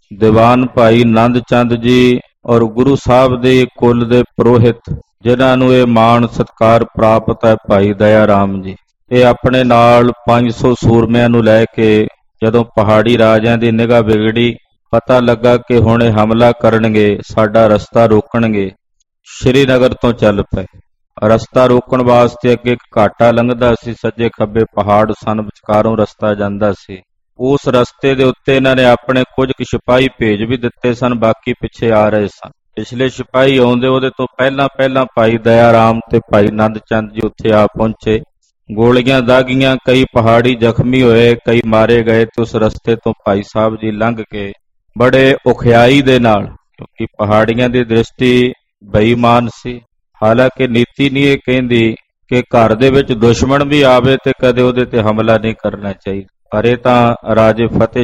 ਦੀਵਾਨ ਭਾਈ ਨੰਦ ਚੰਦ ਜੀ ਔਰ ਗੁਰੂ ਸਾਹਿਬ ਦੇ ਕੁੱਲ ਦੇ ਪੁਰੋਹਿਤ ਜਿਨ੍ਹਾਂ ਨੂੰ ਇਹ ਮਾਣ ਸਤਿਕਾਰ ਪ੍ਰਾਪਤ ਹੈ, ਭਾਈ ਦਇਆ ਰਾਮ ਜੀ, ਇਹ ਆਪਣੇ ਨਾਲ 500 ਸੂਰਮਿਆਂ ਨੂੰ ਲੈ ਕੇ ਜਦੋਂ ਪਹਾੜੀ ਰਾਜਿਆਂ ਦੀ ਨਿਗਾਹ ਵਿਗੜੀ, ਪਤਾ ਲੱਗਾ ਕਿ ਹੁਣ ਇਹ ਹਮਲਾ ਕਰਨਗੇ, ਸਾਡਾ ਰਸਤਾ ਰੋਕਣਗੇ, ਸ਼੍ਰੀਨਗਰ ਤੋਂ ਚੱਲ ਪਏ। ਰਸਤਾ ਰੋਕਣ ਵਾਸਤੇ ਅੱਗੇ ਇੱਕ ਘਾਟਾ ਲੰਘਦਾ ਸੀ, ਸੱਜੇ ਖੱਬੇ ਪਹਾੜ ਸਨ, ਵਿਚਕਾਰੋਂ ਰਸਤਾ ਜਾਂਦਾ ਸੀ। ਉਸ ਰਸਤੇ ਦੇ ਉੱਤੇ ਇਹਨਾਂ ਨੇ ਆਪਣੇ ਕੁਝ ਕੁ ਸਿਪਾਹੀ ਭੇਜ ਵੀ ਦਿੱਤੇ ਸਨ, ਬਾਕੀ ਪਿੱਛੇ ਆ ਰਹੇ ਸਨ। ਪਿਛਲੇ ਸਿਪਾਹੀ ਆਉਂਦੇ ਉਹਦੇ ਤੋਂ ਪਹਿਲਾਂ ਭਾਈ ਦਇਆ ਰਾਮ ਤੇ ਭਾਈ ਨੰਦ ਚੰਦ ਜੀ ਉੱਥੇ ਆ ਪਹੁੰਚੇ। ਗੋਲੀਆਂ ਦਾਗੀਆਂ, ਕਈ ਪਹਾੜੀ ਜ਼ਖਮੀ ਹੋਏ, ਕਈ ਮਾਰੇ ਗਏ ਤੇ ਉਸ ਰਸਤੇ ਤੋਂ ਭਾਈ ਸਾਹਿਬ ਜੀ ਲੰਘ ਕੇ ਬੜੇ ਔਖਿਆਈ ਦੇ ਨਾਲ, ਕਿਉਂਕਿ ਪਹਾੜੀਆਂ ਦੀ ਦ੍ਰਿਸ਼ਟੀ ਬੇਈਮਾਨ ਸੀ, ਹਾਲਾਂਕਿ ਨੀਤੀ ਨਹੀਂ ਇਹ ਕਹਿੰਦੀ ਕਿ ਘਰ ਦੇ ਵਿੱਚ ਦੁਸ਼ਮਣ ਵੀ ਆਵੇ ਤੇ ਕਦੇ ਉਹਦੇ ਤੇ ਹਮਲਾ ਨਹੀਂ ਕਰਨਾ ਚਾਹੀਦਾ। ਪਰ ਇਹ ਤਾਂ ਰਾਜੇ ਫਤਿਹ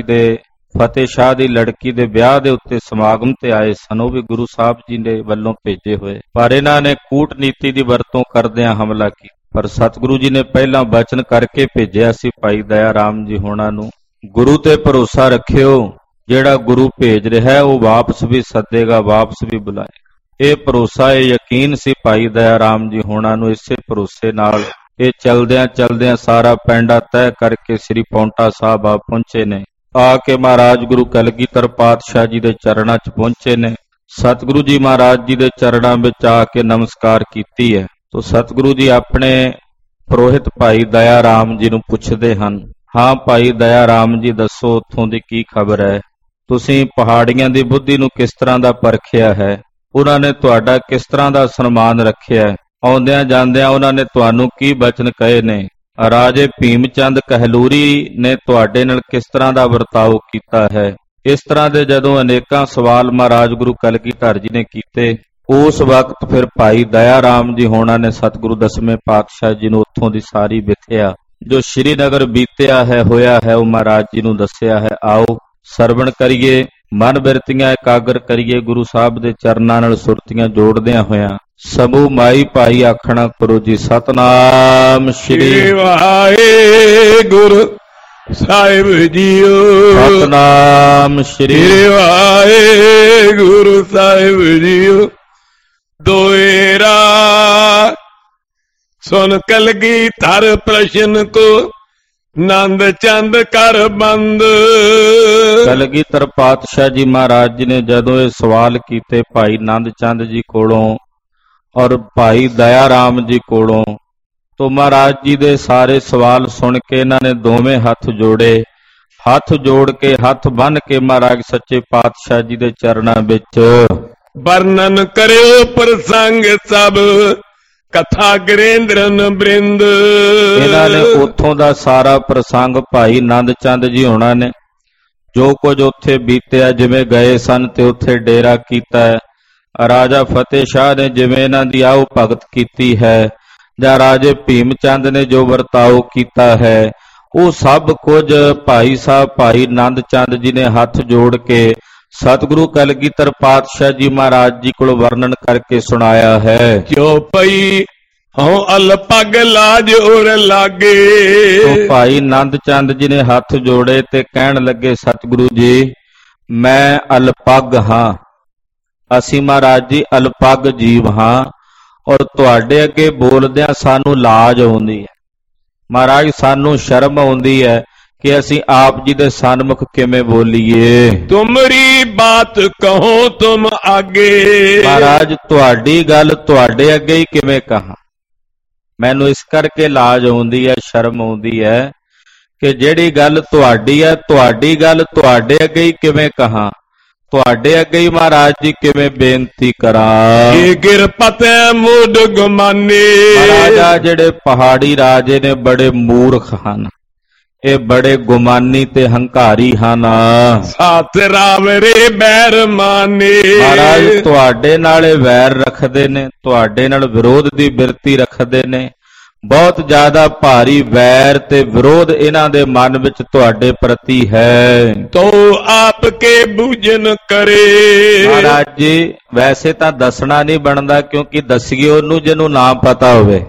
ਸ਼ਾਹ ਦੀ ਲੜਕੀ ਦੇ ਵਿਆਹ ਦੇ ਉੱਤੇ ਸਮਾਗਮ ਤੇ ਆਏ ਸਨ, ਉਹ ਵੀ ਗੁਰੂ ਸਾਹਿਬ ਜੀ ਦੇ ਵੱਲੋਂ ਭੇਜੇ ਹੋਏ, ਪਰ ਇਹਨਾਂ ਨੇ ਕੂਟਨੀਤੀ ਦੀ ਵਰਤੋਂ ਕਰਦਿਆਂ ਹਮਲਾ ਕੀਤਾ। ਪਰ ਸਤਿਗੁਰੂ ਜੀ ਨੇ ਪਹਿਲਾਂ ਬਚਨ ਕਰਕੇ ਭੇਜਿਆ ਸੀ ਭਾਈ ਦਇਆ ਰਾਮ ਜੀ ਹੋਣਾ ਨੂੰ, ਗੁਰੂ ਤੇ ਭਰੋਸਾ ਰੱਖਿਓ, ਜਿਹੜਾ ਗੁਰੂ ਭੇਜ ਰਿਹਾ ਉਹ ਵਾਪਸ ਵੀ ਸੱਦੇਗਾ, ਵਾਪਸ ਵੀ ਬੁਲਾਏਗਾ। ਇਹ ਭਰੋਸਾ, ਇਹ ਯਕੀਨ ਸੀ ਭਾਈ ਦਇਆ ਰਾਮ ਜੀ ਹੋਣਾ ਨੂੰ। ਇਸੇ ਭਰੋਸੇ ਨਾਲ ਇਹ ਚਲਦਿਆਂ ਸਾਰਾ ਪੈਂਡਾ ਤੈਅ ਕਰਕੇ ਸ੍ਰੀ ਪੌਂਟਾ ਸਾਹਿਬ ਆ ਪਹੁੰਚੇ ਨੇ। ਆ ਕੇ ਮਹਾਰਾਜ ਗੁਰੂ ਕਲਗੀਧਰ ਪਾਤਸ਼ਾਹ ਜੀ ਦੇ ਚਰਨਾਂ 'ਚ ਪਹੁੰਚੇ ਨੇ। ਸਤਿਗੁਰੂ ਜੀ ਮਹਾਰਾਜ ਜੀ ਦੇ ਚਰਨਾਂ ਵਿੱਚ ਆ ਕੇ ਨਮਸਕਾਰ ਕੀਤੀ ਹੈ। ਤੋ ਸਤਿਗੁਰੂ ਜੀ ਆਪਣੇ ਪੁਰੋਹਿਤ ਭਾਈ ਦਇਆ ਰਾਮ ਜੀ ਨੂੰ ਪੁੱਛਦੇ ਹਨ, ਹਾਂ ਭਾਈ ਦਇਆ ਰਾਮ ਜੀ, ਦੱਸੋ ਉੱਥੋਂ ਦੀ ਕੀ ਖਬਰ ਹੈ? ਤੁਸੀਂ ਪਹਾੜੀਆਂ ਦੀ ਬੁੱਧੀ ਨੂੰ ਕਿਸ ਤਰ੍ਹਾਂ ਦਾ ਪਰਖਿਆ ਹੈ? ਉਹਨਾਂ ਨੇ ਤੁਹਾਡਾ ਕਿਸ ਤਰ੍ਹਾਂ ਦਾ ਸਨਮਾਨ ਰੱਖਿਆ ਹੈ? ਆਉਂਦਿਆਂ ਜਾਂਦਿਆਂ ਉਹਨਾਂ ਨੇ ਤੁਹਾਨੂੰ ਕੀ ਬਚਨ ਕਹੇ ਨੇ? ਰਾਜੇ ਭੀਮ ਚੰਦ ਕਹਿਲੂਰੀ ਨੇ ਤੁਹਾਡੇ ਨਾਲ ਕਿਸ ਤਰ੍ਹਾਂ ਦਾ ਵਰਤਾਓ ਕੀਤਾ ਹੈ? ਇਸ ਤਰ੍ਹਾਂ ਦੇ ਜਦੋਂ ਅਨੇਕਾਂ ਸਵਾਲ ਮਹਾਰਾਜ ਗੁਰੂ ਕਲਗੀਧਰ ਜੀ ਨੇ ਕੀਤੇ, ਉਸ ਵਕਤ ਫਿਰ ਭਾਈ ਦਇਆ ਰਾਮ ਜੀ ਹੋਣਾ ਨੇ ਸਤਿਗੁਰੂ ਦਸਵੇਂ ਪਾਤਸ਼ਾਹ ਜੀ ਨੂੰ ਉੱਥੋਂ ਦੀ ਸਾਰੀ ਵਿਥਿਆ ਜੋ ਸ਼੍ਰੀਨਗਰ ਬੀਤਿਆ ਹੈ, ਹੋਇਆ ਹੈ, ਉਹ ਮਹਾਰਾਜ ਜੀ ਨੂੰ ਦੱਸਿਆ ਹੈ। ਆਓ ਸਰਵਣ ਕਰੀਏ, ਮਨ ਬਿਰਤੀਆਂ ਇਕਾਗਰ ਕਰੀਏ, ਗੁਰੂ ਸਾਹਿਬ ਦੇ ਚਰਨਾਂ ਨਾਲ ਸੁਰਤੀਆਂ ਜੋੜਦਿਆਂ ਹੋਇਆਂ ਸਮੂਹ ਮਾਈ ਭਾਈ ਆਖਣਾ ਕਰੋ ਜੀ, ਸਤਨਾਮ ਸ਼੍ਰੀ ਵਾਹਿਗੁਰੂ ਸਾਹਿਬ ਜੀਓ, ਸਤਨਾਮ ਸ਼੍ਰੀ ਵਾਹਿਗੁਰੂ ਸਾਹਿਬ ਜੀਓ। ਦੋਇਰਾ ਸੁਨ ਕਲਗੀਧਰ ਪ੍ਰਸ਼ਨ ਕੋ, ਨੰਦ ਚੰਦ ਕਰ ਬੰਦ। ਕਲਗੀਧਰ ਪਾਤਸ਼ਾਹ ਜੀ ਮਹਾਰਾਜ ਜੀ ਨੇ ਜਦੋਂ ਇਹ ਸਵਾਲ ਕੀਤੇ ਭਾਈ ਨੰਦ ਚੰਦ ਜੀ ਕੋਲੋਂ ਔਰ ਭਾਈ ਦਇਆ ਰਾਮ ਜੀ ਕੋਲੋਂ, ਤੋ ਮਹਾਰਾਜ ਜੀ ਦੇ ਸਾਰੇ ਸਵਾਲ ਸੁਣ ਕੇ ਇਹਨਾਂ ਨੇ ਦੋਵੇਂ ਹੱਥ ਜੋੜੇ, ਹੱਥ ਜੋੜ ਕੇ ਹੱਥ ਬੰਨ੍ਹ ਕੇ ਮਹਾਰਾਜ ਸੱਚੇ ਪਾਤਸ਼ਾਹ ਜੀ ਦੇ ਚਰਨਾਂ ਵਿੱਚ ਵਰਣਨ ਕਰਿਓ ਪ੍ਰਸੰਗ ਸਭ, ਕਥਾ ਗਰੇਂਦਰਨ ਬ੍ਰਿੰਦ। ਇਹਨਾਂ ਨੇ ਉੱਥੋਂ ਦਾ ਸਾਰਾ ਪ੍ਰਸੰਗ ਭਾਈ ਨੰਦ ਚੰਦ ਜੀ ਹੋਣਾ ਨੇ ਜੋ ਕੁਝ ਉੱਥੇ ਬੀਤਿਆ, ਜਿਵੇਂ ਗਏ ਸਨ ਤੇ ਉੱਥੇ ਡੇਰਾ ਕੀਤਾ ਹੈ, ਰਾਜਾ ਫਤਿਹ ਸ਼ਾਹ ਨੇ ਜਿਵੇਂ ਇਹਨਾਂ ਦੀ ਆਓ ਭਗਤ ਕੀਤੀ ਹੈ, ਜਾਂ ਰਾਜੇ ਭੀਮ ਚੰਦ ਨੇ ਜੋ ਵਰਤਾਓ ਕੀਤਾ ਹੈ, ਉਹ ਸਭ ਕੁਝ ਭਾਈ ਸਾਹਿਬ ਭਾਈ ਨੰਦ ਚੰਦ ਜੀ ਨੇ ਹੱਥ ਜੋੜ ਕੇ ਸਤਿਗੁਰੂ ਕਲਗੀਧਰ ਪਾਤਸ਼ਾਹ ਜੀ ਮਹਾਰਾਜ ਜੀ ਕੋਲ ਵਰਣਨ ਕਰਕੇ ਸੁਣਾਇਆ ਹੈ। ਜੋ ਪਈ ਹਉ ਅਲਪਗ ਲਾਜ ਉਰ ਲਾਗੇ। ਭਾਈ ਨੰਦ ਚੰਦ ਜੀ ਨੇ ਹੱਥ ਜੋੜੇ ਤੇ ਕਹਿਣ ਲੱਗੇ, ਸਤਿਗੁਰੂ ਜੀ ਮੈਂ ਅਲਪਗ ਹਾਂ, ਅਸੀਂ ਮਹਾਰਾਜ ਜੀ ਅਲਪਗ ਜੀਵ ਹਾਂ, ਔਰ ਤੁਹਾਡੇ ਅੱਗੇ ਬੋਲਦਿਆਂ ਸਾਨੂੰ ਲਾਜ ਆਉਂਦੀ ਹੈ, ਮਹਾਰਾਜ ਸਾਨੂੰ ਸ਼ਰਮ ਆਉਂਦੀ ਹੈ ਕਿ ਅਸੀਂ ਆਪ ਜੀ ਦੇ ਸਨਮੁਖ ਕਿਵੇਂ ਬੋਲੀਏ। ਤੁਮਰੀ ਬਾਤ ਕਹੋ ਤੁਮ ਆਗੇ। ਮਹਾਰਾਜ ਤੁਹਾਡੀ ਗੱਲ ਤੁਹਾਡੇ ਅੱਗੇ ਹੀ ਕਿਵੇਂ ਕਹਾਂ? ਮੈਨੂੰ ਇਸ ਕਰਕੇ ਲਾਜ ਆਉਂਦੀ ਹੈ, ਸ਼ਰਮ ਆਉਂਦੀ ਹੈ ਕਿ ਜਿਹੜੀ ਗੱਲ ਤੁਹਾਡੀ ਹੈ, ਤੁਹਾਡੀ ਗੱਲ ਤੁਹਾਡੇ ਅੱਗੇ ਹੀ ਕਿਵੇਂ ਕਹਾਂ, ਤੁਹਾਡੇ ਅੱਗੇ ਹੀ ਮਹਾਰਾਜ ਜੀ ਕਿਵੇਂ ਬੇਨਤੀ ਕਰਾਂ। ਇਹ ਗਿਰਪਤ ਮੁੱਢ ਗੁਮਾਨੇ। ਮਹਾਰਾਜਾ ਜਿਹੜੇ ਪਹਾੜੀ ਰਾਜੇ ਨੇ ਬੜੇ ਮੂਰਖ ਹਨ, ਇਹ ਬੜੇ ਗੁਮਾਨੀ ਤੇ ਹੰਕਾਰੀ ਹਨ। ਸਾਥ ਰਾਵਰੇ ਬੈਰ ਮਾਨੇ। ਮਹਾਰਾਜ ਤੁਹਾਡੇ ਨਾਲ ਇਹ ਵੈਰ ਰੱਖਦੇ ਨੇ, ਤੁਹਾਡੇ ਨਾਲ ਵਿਰੋਧ ਦੀ ਬਿਰਤੀ ਰੱਖਦੇ ਨੇ, ਬਹੁਤ ਜ਼ਿਆਦਾ ਭਾਰੀ ਵੈਰ ਤੇ ਵਿਰੋਧ ਇਹਨਾਂ ਦੇ ਮਨ ਵਿੱਚ ਤੁਹਾਡੇ ਪ੍ਰਤੀ ਹੈ। ਤੋ ਆਪ ਕੇ ਬੂਝਨ ਕਰੇ। ਮਹਾਰਾਜ ਜੀ ਵੈਸੇ ਤਾਂ ਦੱਸਣਾ ਨਹੀਂ ਬਣਦਾ, ਕਿਉਂਕਿ ਦੱਸੀਏ ਉਹਨੂੰ ਜਿਹਨੂੰ ਨਾ ਪਤਾ ਹੋਵੇ।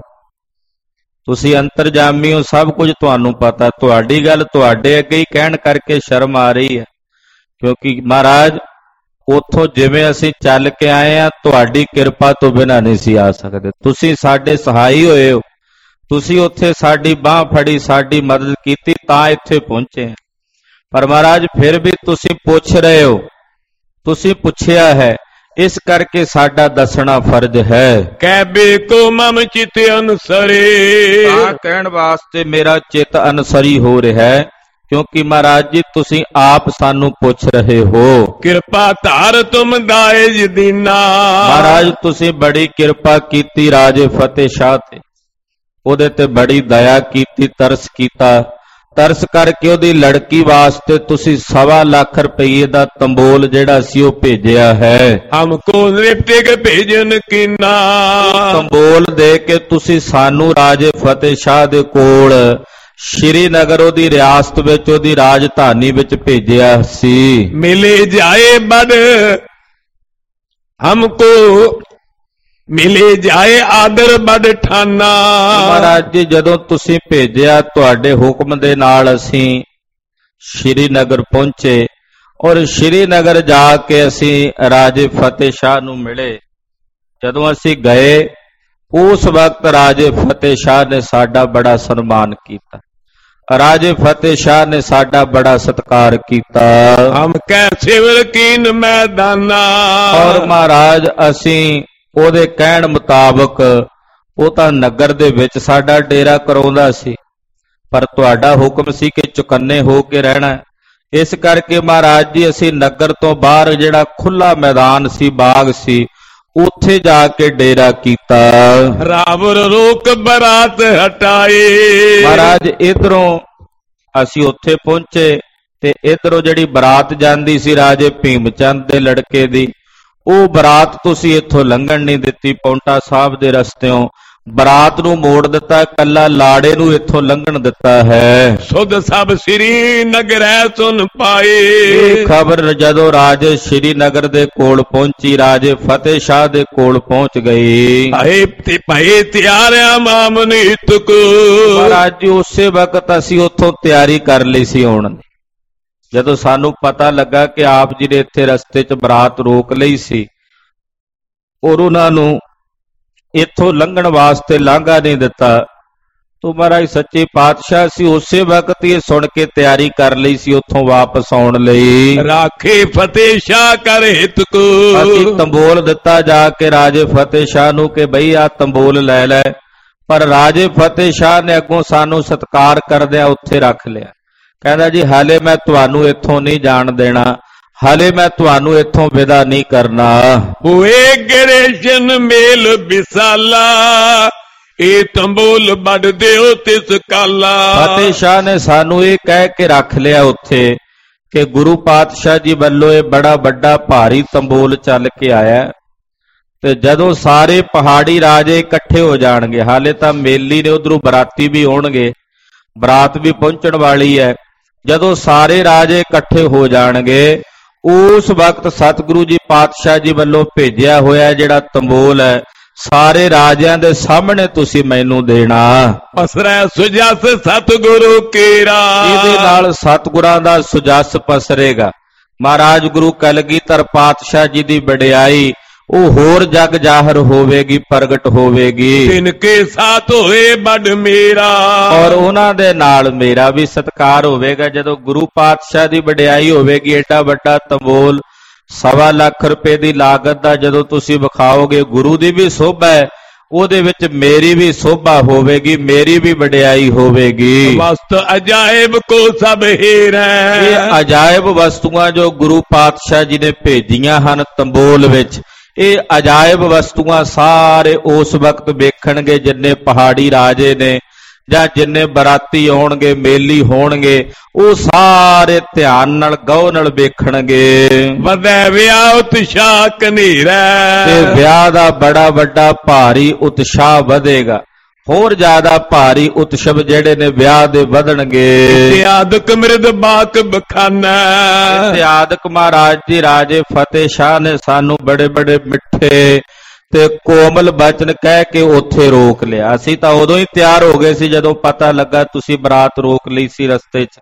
ਤੁਸੀਂ ਅੰਤਰਜਾਮੀ ਹੋ, ਸਭ ਕੁਝ ਤੁਹਾਨੂੰ ਪਤਾ, ਤੁਹਾਡੀ ਗੱਲ ਤੁਹਾਡੇ ਅੱਗੇ ਹੀ ਕਹਿਣ ਕਰਕੇ ਸ਼ਰਮ ਆ ਰਹੀ ਹੈ ਕਿਉਂਕਿ ਮਹਾਰਾਜ ਉੱਥੋਂ ਜਿਵੇਂ ਅਸੀਂ ਚੱਲ ਕੇ ਆਏ ਆ, ਤੁਹਾਡੀ ਕਿਰਪਾ ਤੋਂ ਬਿਨਾਂ ਨਹੀਂ ਸੀ ਆ ਸਕਦੇ। ਤੁਸੀਂ ਸਾਡੇ ਸਹਾਈ ਹੋਏ ਹੋ, ਤੁਸੀਂ ਉੱਥੇ ਸਾਡੀ ਬਾਹ ਫੜੀ, ਸਾਡੀ ਮਦਦ ਕੀਤੀ, ਤਾਂ ਇੱਥੇ ਪਹੁੰਚੇ ਆ। ਪਰ ਮਹਾਰਾਜ ਫਿਰ ਵੀ ਤੁਸੀਂ ਪੁੱਛ ਰਹੇ ਹੋ, ਤੁਸੀਂ ਪੁੱਛਿਆ ਹੈ, ਇਸ ਕਰਕੇ ਸਾਡਾ ਦੱਸਣਾ ਫਰਜ਼ ਹੈ। ਕਹਿਬੇ ਕੋ ਮਮ ਚਿਤ ਅਨਸਰੇ, ਤਾਂ ਕਹਿਣ ਵਾਸਤੇ ਮੇਰਾ ਚਿੱਤ ਅਨਸਰੀ ਹੋ ਰਿਹਾ ਹੈ, ਕਿਉਂਕਿ ਮਹਾਰਾਜ ਜੀ ਤੁਸੀਂ ਆਪ ਸਾਨੂੰ ਪੁੱਛ ਰਹੇ ਹੋ। ਕਿਰਪਾ ਧਾਰ ਤੁਮ ਦਾਇਜ ਦੀਨਾ, ਮਹਾਰਾਜ ਤੁਸੀਂ ਬੜੀ ਕਿਰਪਾ ਕੀਤੀ ਰਾਜੇ ਫਤਿਹ ਸ਼ਾਹ ਤੇ, ਉਹਦੇ ਤੇ ਬੜੀ ਦਇਆ ਕੀਤੀ, ਤਰਸ ਕੀਤਾ। ਤਰਸ ਕਰਕੇ ਉਹਦੀ ਲੜਕੀ ਵਾਸਤੇ ਤੁਸੀਂ 1.25 ਲੱਖ ਰੁਪਏ ਦਾ ਤੰਬੋਲ ਜਿਹੜਾ ਸੀ ਉਹ ਭੇਜਿਆ ਹੈ। ਹਮਕੋ ਨਿਪਟਿਕ ਭੇਜਨ ਕੀਨਾ, ਤੰਬੋਲ ਦੇ ਕੇ ਤੁਸੀਂ ਸਾਨੂੰ ਰਾਜੇ ਫਤਿਹ ਸ਼ਾਹ ਦੇ ਕੋਲ ਸ਼੍ਰੀਨਗਰ ਉਹਦੀ ਰਿਆਸਤ ਵਿੱਚ, ਉਹਦੀ ਰਾਜਧਾਨੀ ਵਿੱਚ ਭੇਜਿਆ ਸੀ। ਮਿਲੇ ਜਾਏ ਬੜ ਹਮਕੋ, ਮਿਲੇ ਜਾਏ ਆਦਰ ਬੜ ਠਾਨਾ। ਮਹਾਰਾਜ ਜੀ ਜਦੋਂ ਤੁਸੀਂ ਭੇਜਿਆ, ਤੁਹਾਡੇ ਹੁਕਮ ਦੇ ਨਾਲ ਅਸੀਂ ਸ਼੍ਰੀਨਗਰ ਪਹੁੰਚੇ, ਔਰ ਸ਼੍ਰੀਨਗਰ ਜਾ ਕੇ ਅਸੀਂ ਰਾਜੇ ਫਤਿਹ ਸ਼ਾਹ ਨੂੰ ਮਿਲੇ। ਜਦੋਂ ਅਸੀਂ ਗਏ, ਉਸ ਵਕਤ ਰਾਜੇ ਫਤਿਹ ਸ਼ਾਹ ਨੇ ਸਾਡਾ ਬੜਾ ਸਨਮਾਨ ਕੀਤਾ, ਰਾਜੇ ਫਤਿਹ ਸ਼ਾਹ ਨੇ ਸਾਡਾ ਬੜਾ ਸਤਿਕਾਰ ਕੀਤਾ। ਹਮ ਕੈ ਸਿਵਰ ਕੀਨ ਮੈਦਾਨਾ, ਔਰ ਮਹਾਰਾਜ ਅਸੀਂ ਉਹਦੇ ਕਹਿਣ ਮੁਤਾਬਕ, ਉਹ ਤਾਂ ਨਗਰ ਦੇ ਵਿੱਚ ਸਾਡਾ ਡੇਰਾ ਕਰਾਉਂਦਾ ਸੀ, ਪਰ ਤੁਹਾਡਾ ਹੁਕਮ ਸੀ ਕਿ ਚੁਕੰਨੇ ਹੋ ਕੇ ਰਹਿਣਾ। ਇਸ ਕਰਕੇ ਮਹਾਰਾਜ ਜੀ ਅਸੀਂ ਨਗਰ ਤੋਂ ਬਾਹਰ ਜਿਹੜਾ ਖੁੱਲਾ ਮੈਦਾਨ ਸੀ, ਬਾਗ ਸੀ, ਉੱਥੇ ਜਾ ਕੇ ਡੇਰਾ ਕੀਤਾ। ਰਾਵਰ ਰੋਕ ਬਰਾਤ ਹਟਾਏ, ਮਹਾਰਾਜ ਇਧਰੋਂ ਅਸੀਂ ਉੱਥੇ ਪਹੁੰਚੇ ਤੇ ਇਧਰੋਂ ਜਿਹੜੀ ਬਰਾਤ ਜਾਂਦੀ ਸੀ ਰਾਜੇ ਭੀਮ ਚੰਦ ਦੇ ਲੜਕੇ ਦੀ, ਉਹ ਬਰਾਤ ਤੁਸੀਂ ਇੱਥੋਂ ਲੰਘਣ ਨਹੀਂ ਦਿੱਤੀ। ਪੌਂਟਾ ਸਾਹਿਬ ਦੇ ਰਸਤਿਓਂ ਬਰਾਤ ਨੂੰ ਮੋੜ ਦਿੱਤਾ, ਕੱਲਾ ਲਾੜੇ ਨੂੰ ਇੱਥੋਂ ਲੰਘਣ ਦਿੱਤਾ ਹੈ। ਸੁਧ ਸਭ ਸ੍ਰੀ ਨਗਰੈ ਸੁਨ ਪਾਏ, ਇਹ ਖਬਰ ਜਦੋਂ ਰਾਜੇ ਸ਼੍ਰੀਨਗਰ ਦੇ ਕੋਲ ਪਹੁੰਚੀ, ਰਾਜੇ ਫਤਿਹ ਸ਼ਾਹ ਦੇ ਕੋਲ ਪਹੁੰਚ ਗਈ। ਆਏ ਤੇ ਭਏ ਤਿਆਰਿਆ ਮਾਮਨ ਹਿਤਕ, ਮਹਾਰਾਜ ਜੀ ਉਸੇ ਵਕਤ ਅਸੀਂ ਉੱਥੋਂ ਤਿਆਰੀ ਕਰ ਲਈ ਸੀ ਆਉਣ ਦੀ। ਜਦੋਂ ਸਾਨੂੰ ਪਤਾ ਲੱਗਾ ਕਿ ਆਪ ਜੀ ਨੇ ਇੱਥੇ ਰਸਤੇ 'ਚ ਬਰਾਤ ਰੋਕ ਲਈ ਸੀ, ਔਰ ਉਹਨਾਂ ਨੂੰ ਇੱਥੋਂ ਲੰਘਣ ਵਾਸਤੇ ਲਾਂਘਾ ਨਹੀਂ ਦਿੱਤਾ, ਤੋ ਮਹਾਰਾਜ ਸੱਚੇ ਪਾਤਸ਼ਾਹ ਸੀ ਉਸੇ ਵਕਤ ਹੀ ਸੁਣ ਕੇ ਤਿਆਰੀ ਕਰ ਲਈ ਸੀ ਉੱਥੋਂ ਵਾਪਸ ਆਉਣ ਲਈ। ਰਾਖੇ ਫਤਿਹ ਸ਼ਾਹ ਕਰ ਹਿਤ ਕੋ, ਅਸੀਂ ਤੰਬੋਲ ਦਿੱਤਾ ਜਾ ਕੇ ਰਾਜੇ ਫਤਿਹ ਸ਼ਾਹ ਨੂੰ ਕਿ ਬਈ ਆ ਤੰਬੋਲ ਲੈ ਲੈ, ਪਰ ਰਾਜੇ ਫਤਿਹ ਸ਼ਾਹ ਨੇ ਅੱਗੋਂ ਸਾਨੂੰ ਸਤਿਕਾਰ ਕਰਦਿਆਂ ਉੱਥੇ ਰੱਖ ਲਿਆ। ਕਹਿੰਦਾ ਜੀ ਹਾਲੇ ਮੈਂ ਤੁਹਾਨੂੰ ਇੱਥੋਂ ਨਹੀਂ ਜਾਣ ਦੇਣਾ, ਹਾਲੇ ਮੈਂ ਤੁਹਾਨੂੰ ਇੱਥੋਂ ਵਿਦਾ ਨਹੀਂ ਕਰਨਾ। ਹੋਏ ਗਰੇਸ਼ਨ ਮੇਲ ਵਿਸਾਲਾ, ਇਹ ਤੰਬੋਲ ਵੱਢ ਦਿਓ ਤਿਸ ਕਾਲਾ। ਫਤਿਹ ਸ਼ਾਹ ਨੇ ਸਾਨੂੰ ਇਹ ਕਹਿ ਕੇ ਰੱਖ ਲਿਆ ਉੱਥੇ ਕਿ ਗੁਰੂ ਪਾਤਸ਼ਾਹ ਜੀ ਵੱਲੋਂ ਇਹ ਬੜਾ ਵੱਡਾ ਭਾਰੀ ਤੰਬੋਲ ਚੱਲ ਕੇ ਆਇਆ, ਤੇ ਜਦੋਂ ਸਾਰੇ ਪਹਾੜੀ ਰਾਜੇ ਇਕੱਠੇ ਹੋ ਜਾਣਗੇ, ਹਾਲੇ ਤਾਂ ਮੇਲੀ ਨੇ ਉਧਰੋਂ ਬਰਾਤੀ ਵੀ ਆਉਣਗੇ, ਬਰਾਤ ਵੀ ਪਹੁੰਚਣ ਵਾਲੀ ਹੈ, ਜਦੋਂ ਸਾਰੇ ਰਾਜੇ ਇਕੱਠੇ ਹੋ ਜਾਣਗੇ, ਉਸ ਵਕਤ ਸਤਿਗੁਰੂ ਜੀ ਪਾਤਸ਼ਾਹ ਜੀ ਵੱਲੋਂ ਭੇਜਿਆ ਹੋਇਆ ਜਿਹੜਾ ਤੰਬੋਲ ਹੈ, ਸਾਰੇ ਰਾਜਿਆਂ ਦੇ ਸਾਹਮਣੇ ਤੁਸੀਂ ਮੈਨੂੰ ਦੇਣਾ। ਪਸਰੈ ਸੁਜਸ ਸਤਿਗੁਰੂ ਕੇਰਾ, ਇਹਦੇ ਨਾਲ ਸਤਿਗੁਰਾਂ ਦਾ ਸੁਜਸ ਪਸਰੇਗਾ। ਮਹਾਰਾਜ ਗੁਰੂ ਕਲਗੀਧਰ ਪਾਤਸ਼ਾਹ ਜੀ ਦੀ ਵਡਿਆਈ ਉਹ ਹੋਰ ਜਗ ਜ਼ਾਹਰ ਹੋਵੇਗੀ, ਪ੍ਰਗਟ ਹੋਵੇਗੀ। ਤਿਨ ਕੇ ਸਾਥ ਹੋਏ ਵੱਡ ਮੇਰਾ, ਔਰ ਉਹਨਾਂ ਦੇ ਨਾਲ ਮੇਰਾ ਵੀ ਸਤਿਕਾਰ ਹੋਵੇਗਾ। ਜਦੋਂ ਗੁਰੂ ਪਾਤਸ਼ਾਹ ਦੀ ਵਡਿਆਈ ਹੋਵੇਗੀ, ਏਡਾ ਵੱਡਾ ਤੰਬੋਲ 1.25 ਲੱਖ ਰੁਪਏ ਦੀ ਲਾਗਤ ਦਾ ਜਦੋਂ ਤੁਸੀਂ ਵਿਖਾਓਗੇ, ਗੁਰੂ ਦੀ ਵੀ ਸੋਭਾ ਹੈ, ਉਹਦੇ ਵਿੱਚ ਮੇਰੀ ਵੀ ਸੋਭਾ ਹੋਵੇਗੀ, ਮੇਰੀ ਵੀ ਵਡਿਆਈ ਹੋਵੇਗੀ। ਵਸਤ ਅਜਾਇਬ ਕੋ ਸਭ ਹੀਰੈ, ਇਹ ਅਜਾਇਬ ਵਸਤੂਆਂ ਜੋ ਗੁਰੂ ਪਾਤਸ਼ਾਹ ਜੀ ਨੇ ਭੇਜੀਆਂ ਹਨ ਤੰਬੋਲ ਵਿੱਚ, ਇਹ ਅਜਾਇਬ ਵਸਤੂਆਂ ਸਾਰੇ ਉਸ ਵਕਤ ਵੇਖਣਗੇ ਜਿੰਨੇ ਪਹਾੜੀ ਰਾਜੇ ਨੇ ਜਾਂ ਜਿੰਨੇ ਬਰਾਤੀ ਆਉਣਗੇ, ਮੇਲੀ ਹੋਣਗੇ, ਉਹ ਸਾਰੇ ਧਿਆਨ ਨਾਲ ਗੌਰ ਨਾਲ ਵੇਖਣਗੇ। ਵਧੈ ਵਿਆਹ ਉਤਸ਼ਾਹ ਕਨੇਰਾ, ਤੇ ਵਿਆਹ ਦਾ ਬੜਾ ਵੱਡਾ ਭਾਰੀ ਉਤਸ਼ਾਹ ਵਧੇਗਾ, ਹੋਰ ਜ਼ਿਆਦਾ ਭਾਰੀ ਉਤਸਵ ਜਿਹੜੇ ਨੇ ਵਿਆਹ ਦੇ ਵਧਣਗੇ। ਇਤਿਆਦਕ ਮਿਰਦ ਬਾਕ ਬਖਾਨਾ, ਇਤਿਆਦਕ ਮਹਾਰਾਜ ਜੀ ਰਾਜੇ ਫਤਿਹ ਸ਼ਾਹ ਨੇ ਸਾਨੂੰ ਬੜੇ ਬੜੇ ਮਿੱਠੇ ਤੇ ਕੋਮਲ ਬਚਨ ਕਹਿ ਕੇ ਉੱਥੇ ਰੋਕ ਲਿਆ। ਅਸੀਂ ਤਾਂ ਉਦੋਂ ਹੀ ਤਿਆਰ ਹੋ ਗਏ ਸੀ ਜਦੋਂ ਪਤਾ ਲੱਗਾ ਤੁਸੀਂ ਬਰਾਤ ਰੋਕ ਲਈ ਸੀ ਰਸਤੇ 'ਚ,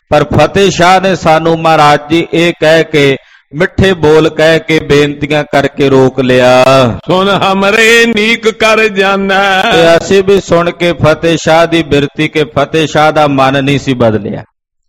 पर फतेह शाह ने सानू महाराज जी ये कह के मिठे बोल कह के बेनतियां करके रोक लिया। सुन हमरे नीक कर जाना। असी भी सुन के फतेह शाह दी बिरती के फतेह शाह दा मन नहीं सी बदलिया।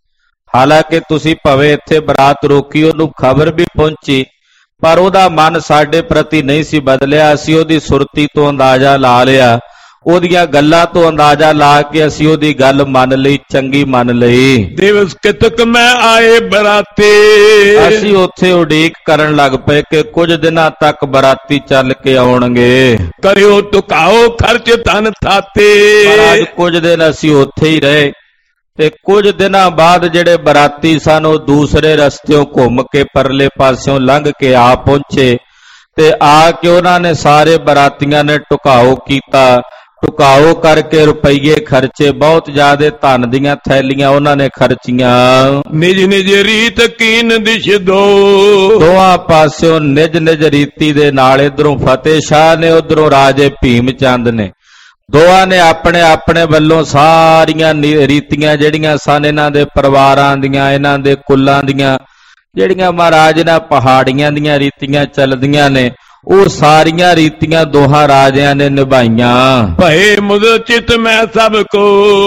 हालांकि तुसी भवे इत्थे बरात रोकी, ओनू खबर भी पहुंची, पर ओदा मन साडे प्रति नहीं सी बदलिया। असी ओदी सुरती तो अंदाजा ला लिया, ओदियां गल्लां तो अंदाजा ला के असी ओदी गल मन लई, चंगी मन लई। दिवस कितक मैं आए बराती। असी उत्थे उड़ीक करन लग पे कि कुछ दिनां तक बराती चल के आउणगे। करियो टुकाओ खर्च धन थाते। पर अज कुछ दिन असी उत्थे ही रहे ते कुछ दिनां बाद जिहड़े बराती सन ओह दूसरे रस्तियों घुम के परले पासियों लंघ के आ पहुंचे ते आके उन्हां ने सारे बरातियां ने टुकाओ कीता। टुकाओ करके रुपये खर्चे, बहुत ज्यादा धन दियां थैलियां उन्होंने खर्चियां। निज निज रीत कीन दिश दो। दोवां पास्यों निज निज रीति दे नाल, इधरों फतेह शाह ने उधरों राजे भीम चंद ने, दोवां ने अपने अपने वल्लों सारियां रीतियां जिहड़ियां सन इन्हां दे परिवारां दियां, इन्हां दे कुलां दियां, जिहड़ियां महाराज नां पहाड़ियां दियां रीतियां चलदियां ने, ਉਹ ਸਾਰੀਆਂ ਰੀਤੀਆਂ ਦੋਹਾਂ ਰਾਜਿਆਂ ਨੇ ਨਿਭਾਈਆਂ। ਭਏ ਮੁਦ ਚਿਤ ਮੈਂ ਸਭ ਕੋ।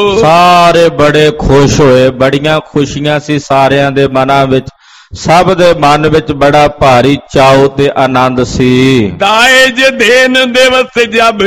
ਸਾਰੇ ਬੜੇ ਖੁਸ਼ ਹੋਏ, ਬੜੀਆਂ ਖੁਸ਼ੀਆਂ ਸੀ ਸਾਰਿਆਂ ਦੇ ਮਨਾਂ ਵਿੱਚ। ਸਭ ਦੇ ਮਨ ਵਿੱਚ ਬੜਾ ਭਾਰੀ ਚਾਉ ਤੇ ਆਨੰਦ ਸੀ। ਦਾਇਜ ਦੇਨ ਦਿਵਸ ਜਬ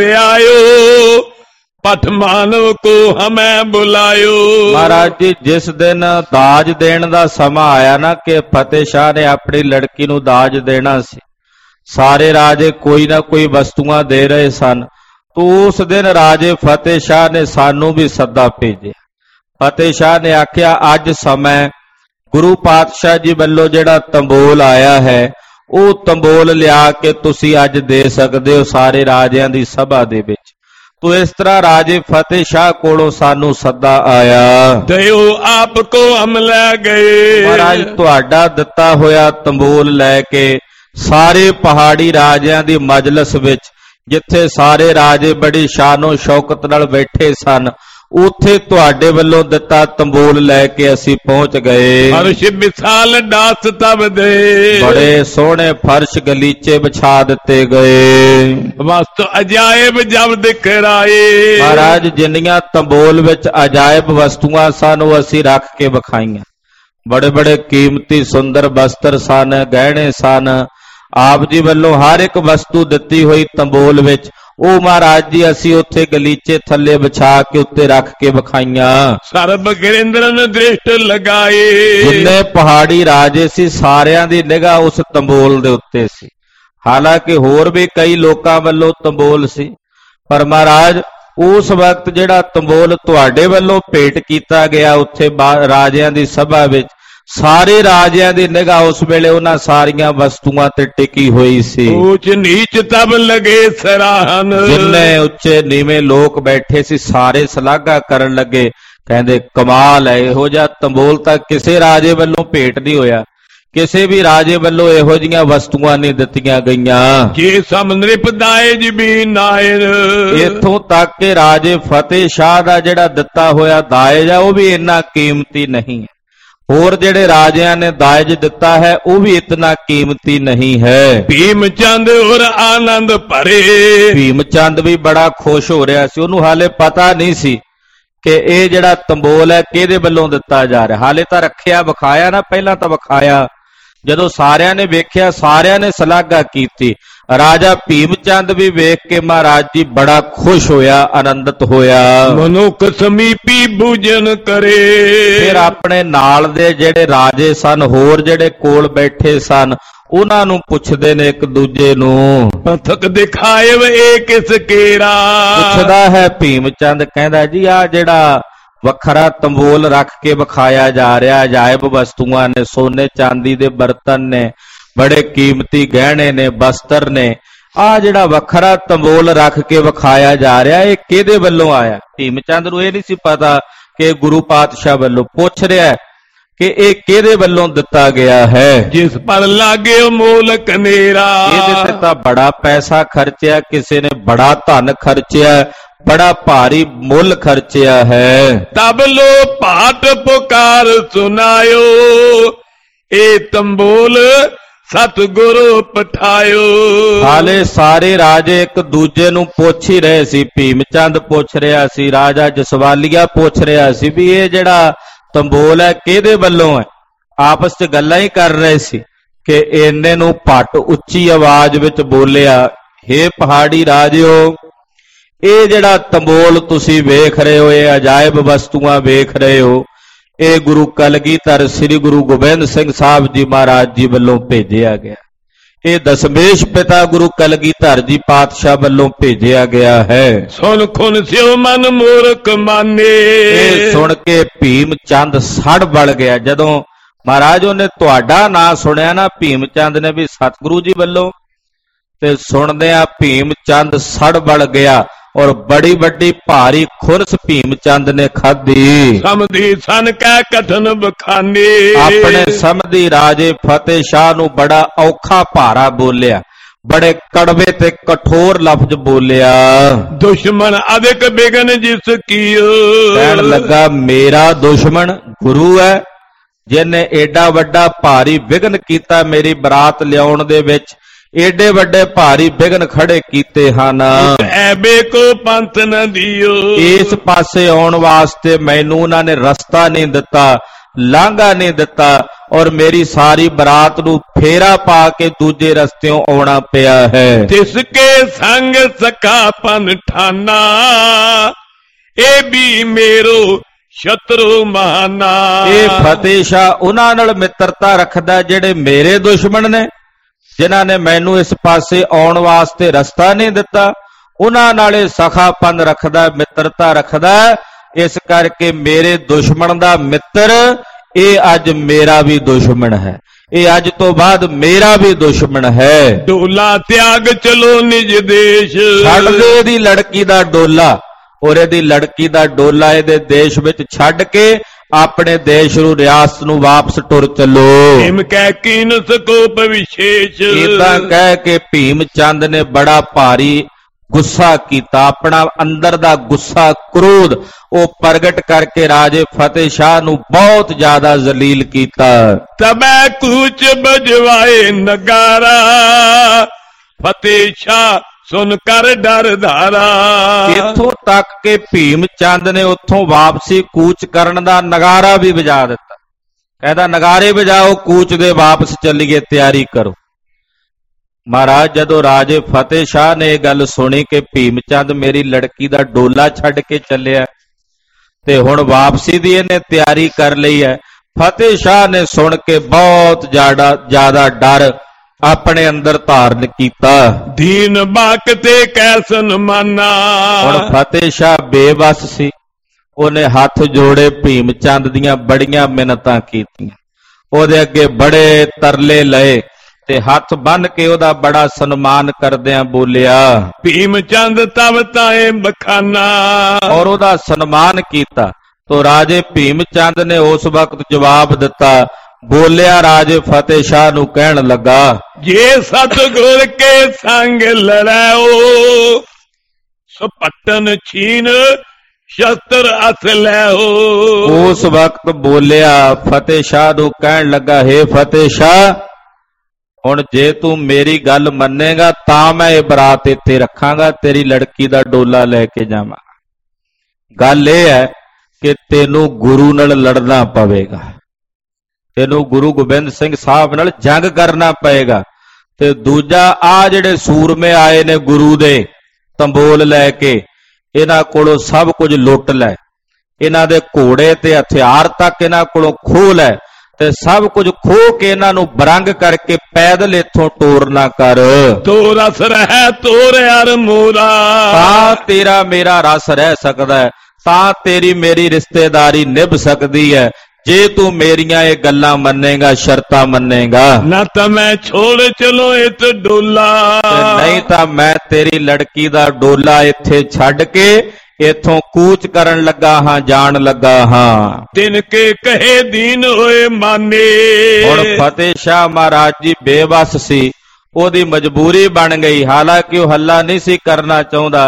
ਆਇਓ, पठ मानव को हमें बुलायो। महाराज जी जिस दिन दाज देण दा समा आया ना कि फतेह शाह ने अपनी लड़की नूं दाज देना सी, सारे राजे कोई ना कोई वस्तुआं दे रहे सन, तो उस दिन राजे फतेह शाह ने सानू भी सद्दा भेजिया। फतेह शाह ने आख्या अज समय गुरु पातशाह जी वल्लों जिहड़ा तंबोल आया है वो तंबोल लिया के तुसी अज दे सकदे हो सारे राजियां दी सभा दे विच। तो इस तरह राजे फतेह शाह कोलों सानू सद्दा आया। दयो आप को हम लै गए। महाराज तुहाडा दिता होया तंबोल लैके सारे पहाड़ी राजियां दी मजलिस विच, जिथे सारे राजे बड़ी शानो शौकत नाल बैठे सन, उथे तुहाडे वल्लों दिता तंबोल लैके असी पहुंच गए। फर्श विशाल डास तब दे। बड़े सोहने फर्श गलीचे बिछा दिते गए। वस्तु अजायब जब दिखराए। महाराज जिन्नियां तंबोल विच अजायब वस्तुआं सन वो असी रख के विखाईआं। बड़े बड़े कीमती सुंदर वस्त्र सन, गहने सन। आप जी वल्लों हर एक वस्तु दिती हुई तंबोल विच, ਉਹ महाराज जी असी उत्थे गलीचे थले बिछा के उत्ते रख के विखाईआं। सर्ब गिरिंद्रन दृष्ट लगाए। जिन्ने पहाड़ी राजे सी सारियां दी निगाह उस तंबोल दे उत्ते सी। हालांकि होर भी कई लोकां वल्लों तंबोल सी, पर महाराज उस वक्त जिहड़ा तंबोल तुहाडे वल्लों भेट कीता गया उत्थे राजियां दी सभा विच सारे राजियां दी निगाह उस वेले उन्हां सारियां वस्तुआं ते टिकी हुई सी। ऊंच नीच तब लगे सराहन। जिन्ने उच्चे नीवें लोक बैठे सी सारे सलाघा करन लगे, कहंदे कमाल है, इहो जिहा तंबोल तां किसे राजे वल्लों भेट नहीं होया, किसी भी राजे वल्लों इहो जिहियां वस्तुआं नहीं दित्तियां गईयां। जे सम नृपदायज भी नायर। इत्थों तक कि राजे फतेह शाह दा जिहड़ा दित्ता होया दायज है वो भी इन्ना कीमती नहीं है। होर जिहड़े राजियां ने दायज दिता है वो भी इतना कीमती नहीं है। भीमचंद और आनंद भरे। भीमचंद भी बड़ा खुश हो रहा सी, उन्होंने हाले पता नहीं सी कि ये जिहड़ा तंबोल है किहदे वल्लों दिता जा रहा। हाले तो रखिया विखाया ना, पहला तो विखाया, जदों सारियां ने वेख्या सारियां ने सलाघा कीती। राजा भीमचंद भी वेख के महाराज जी बड़ा खुश होया, आनंदित होया। मनुख समीपी पूजन करे। फिर अपने नाल दे जेड़े राजे सन, होर जेड़े कोल बैठे सन, उन्हां नूं पुछदे ने एक दूजे नूं, पथक दिखाए वे किस केरा। पुछदा है भीमचंद, कहंदा जी आ जेड़ा वखरा तंबोल रख के विखाया जा रहा, अजायब वस्तुआं ने, सोने चांदी दे बर्तन ने, बड़े कीमती गहने ने, बस्तर ने, आ जिहड़ा वखरा तंबोल रख के विखाया जा रहा है किहदे वल्लों आया। भीमचंद नूं इह नहीं सी पता कि गुरु पातशाह वल्लों। पुछ रहा है कि यह किहदे वल्लों दिता गया है। जिस पर लागे मोल कनेरा। इहदे ते तां बड़ा पैसा खर्चिया, किसी ने बड़ा धन खर्चिया, बड़ा भारी मुल खर्चिया है। तब लो भाट पुकार सुनायो, ए तंबोल सतगुरु पठायो। हाले सारे राजे एक दूजे नूं पुछ ही रहे सी। भीम चंद पुछ रहा सी, राजा जसवालिया पुछ रहा सी भी ये जिहड़ा तंबोल है किहदे वल्लों है। आपस च गल्लां ही कर रहे सी कि इन्ने नूं भट्ट उच्ची आवाज विच बोलिया, हे पहाड़ी राजिओ, ये जिहड़ा तंबोल तुसी वेख रहे हो, ये अजायब वस्तुआं वेख रहे हो, ये गुरु कलगीधर श्री गुरु गोबिंद सिंह साहब जी महाराज जी वल्लों भेजिया गया। ये दशमेश पिता गुरु कलगीधर जी पातशाह वल्लों भेजिया गया है। सुन खुन स्यो मन मूर्ख माने। ये सुन के भीम चंद सड़ बड़ गया। जदों महाराज ने तुहाडा नां सुनिया ना भीम चंद ने भी सतगुरु जी वल्लों, ते सुनदिया भीम चंद सड़ बड़ गया और बड़ी बड़ी भारी खुरस भीम चंद ने खाधी। समधी सन कै कठन बखाने। अपने समधी राजे फतेह शाह नूं बड़ा औखा भारा बोलिया, बड़े कड़वे ते कठोर लफ्ज बोलिया। दुश्मन अधिक बिघन जिस कीओ। कहण लगा मेरा दुश्मन गुरु है, जिन्हें एडा वड्डा भारी विघन कीता मेरी बरात लियाउण दे विच। एडे वड्डे भारी विघन खड़े कीते हन, ऐबे को पंथ न दियो। इस पासे आउण वास्ते मैनू उन्हां ने रस्ता नहीं दिता, लांघा नहीं दिता और मेरी सारी बरात नू फेरा पा के दूजे रस्तियों आउणा पिया है। तिसके संग सखा पन ठाना, ए भी मेरो शत्रु महाना। ये फतेह शाह उन्हां नाल मित्रता रखदा जिहड़े मेरे दुश्मन ने, जिन्हां ने मैनू इस पासे आउण वास्ते रस्ता नहीं दिता। उन्हां नाले सखापन रखदा, मित्रता रखदा। इस करके मेरे दुश्मन दा मित्र ये अज मेरा भी दुश्मन है, ये अज तो बाद मेरा भी दुश्मन है। डोला त्याग चलो निज देश। छड्ड दे दी लड़की दा डोला, और इहदी लड़की दा डोला इहदे देश विच छड्ड के अपने देश नूं रियासत नूं वापस टुर चलो। भीम कह कीन सकोप विशेष। इदां कह के भीम चंद ने बड़ा भारी गुस्सा कीता, अपना अंदर दा गुस्सा क्रोध वो प्रगट करके राजे फतेह शाह नूं बहुत ज्यादा जलील कीता। तबै कूच बजवाए नगारा, फतेह शाह सुन कर डर धारा। इथों तक के भीम चंद ने उथों वापसी कूच करन दा नगारा भी बजा दिता। कहता नगारे बजाओ, कूच दे वापस चलीए, तैयारी करो। महाराज जदों राजे फतेह शाह ने गल सुनी कि भीम चंद मेरी लड़की दा डोला छड्ड के चलिया ते हुण वापसी दी इहने तैयारी कर लई है, फतेह शाह ने सुन के बहुत ज्यादा डर अपने अंदर धारण कीता। दीन बाकते कैसन माना। हुण फतेह शाह बेबस सी, उन्हें हाथ जोड़े भीम चंद दियां बड़ियां मिन्नतां कीतियां, ओदे अगे बड़े तरले लए ते हाथ बन के ओदा बड़ा सन्मान करदियां बोलिया, भीम चंद तब ताए बखाना। और ओदा सन्मान कीता। तो राजे भीम चंद ने उस वक्त जवाब दिता, बोलिया राजे फतेह शाह नूं कहण लगा, जे सतगुर के संग लड़ाओ, सपटन छीन शस्त्र अस लैओ। उस वक्त बोलिया फतेह शाह नूं कहण लगा, हे फतेह शाह, हुण जे तू मेरी गल मन्नेगा तां मैं ये बरात इत्थे रखांगा, तेरी लड़की दा डोला लैके जावांगा। गल यह है कि तेनू गुरु नाल लड़ना पवेगा, तेनू गुरु गोबिंद सिंह साहब नाल जंग करना पएगा। ते दूजा आ जिहड़े सूरमे आए ने गुरु दे तंबोल लैके, इन्हां कोलों सब कुछ लुट लै, इन्हां दे घोड़े ते हथियार तक इन्हां कोलों खोह लै ते सब कुछ खो के इन्हां नूं बरंग करके पैदल इत्थों टोरना कर। तो रस रह तोर यार मोरा, तां तेरा मेरा रस रह सकदा है, तां तेरी मेरी रिश्तेदारी निभ सकदी है, जे तू मेरियां ये गल्लां मन्नेगा, शर्तां मन्नेगा। ना तो मैं छोड़ चलो इत डोला, नहीं तो मैं तेरी लड़की दा डोला इत्थे छड्ड के इथों कूच करन लगा हां, जान लगा हां। तिनके कहे दीन होए माने। हुण फतेह शाह महाराज जी बेबस सी, ओदी मजबूरी बन गई। हालांकि वह हल्ला नहीं सी करना चाहुंदा,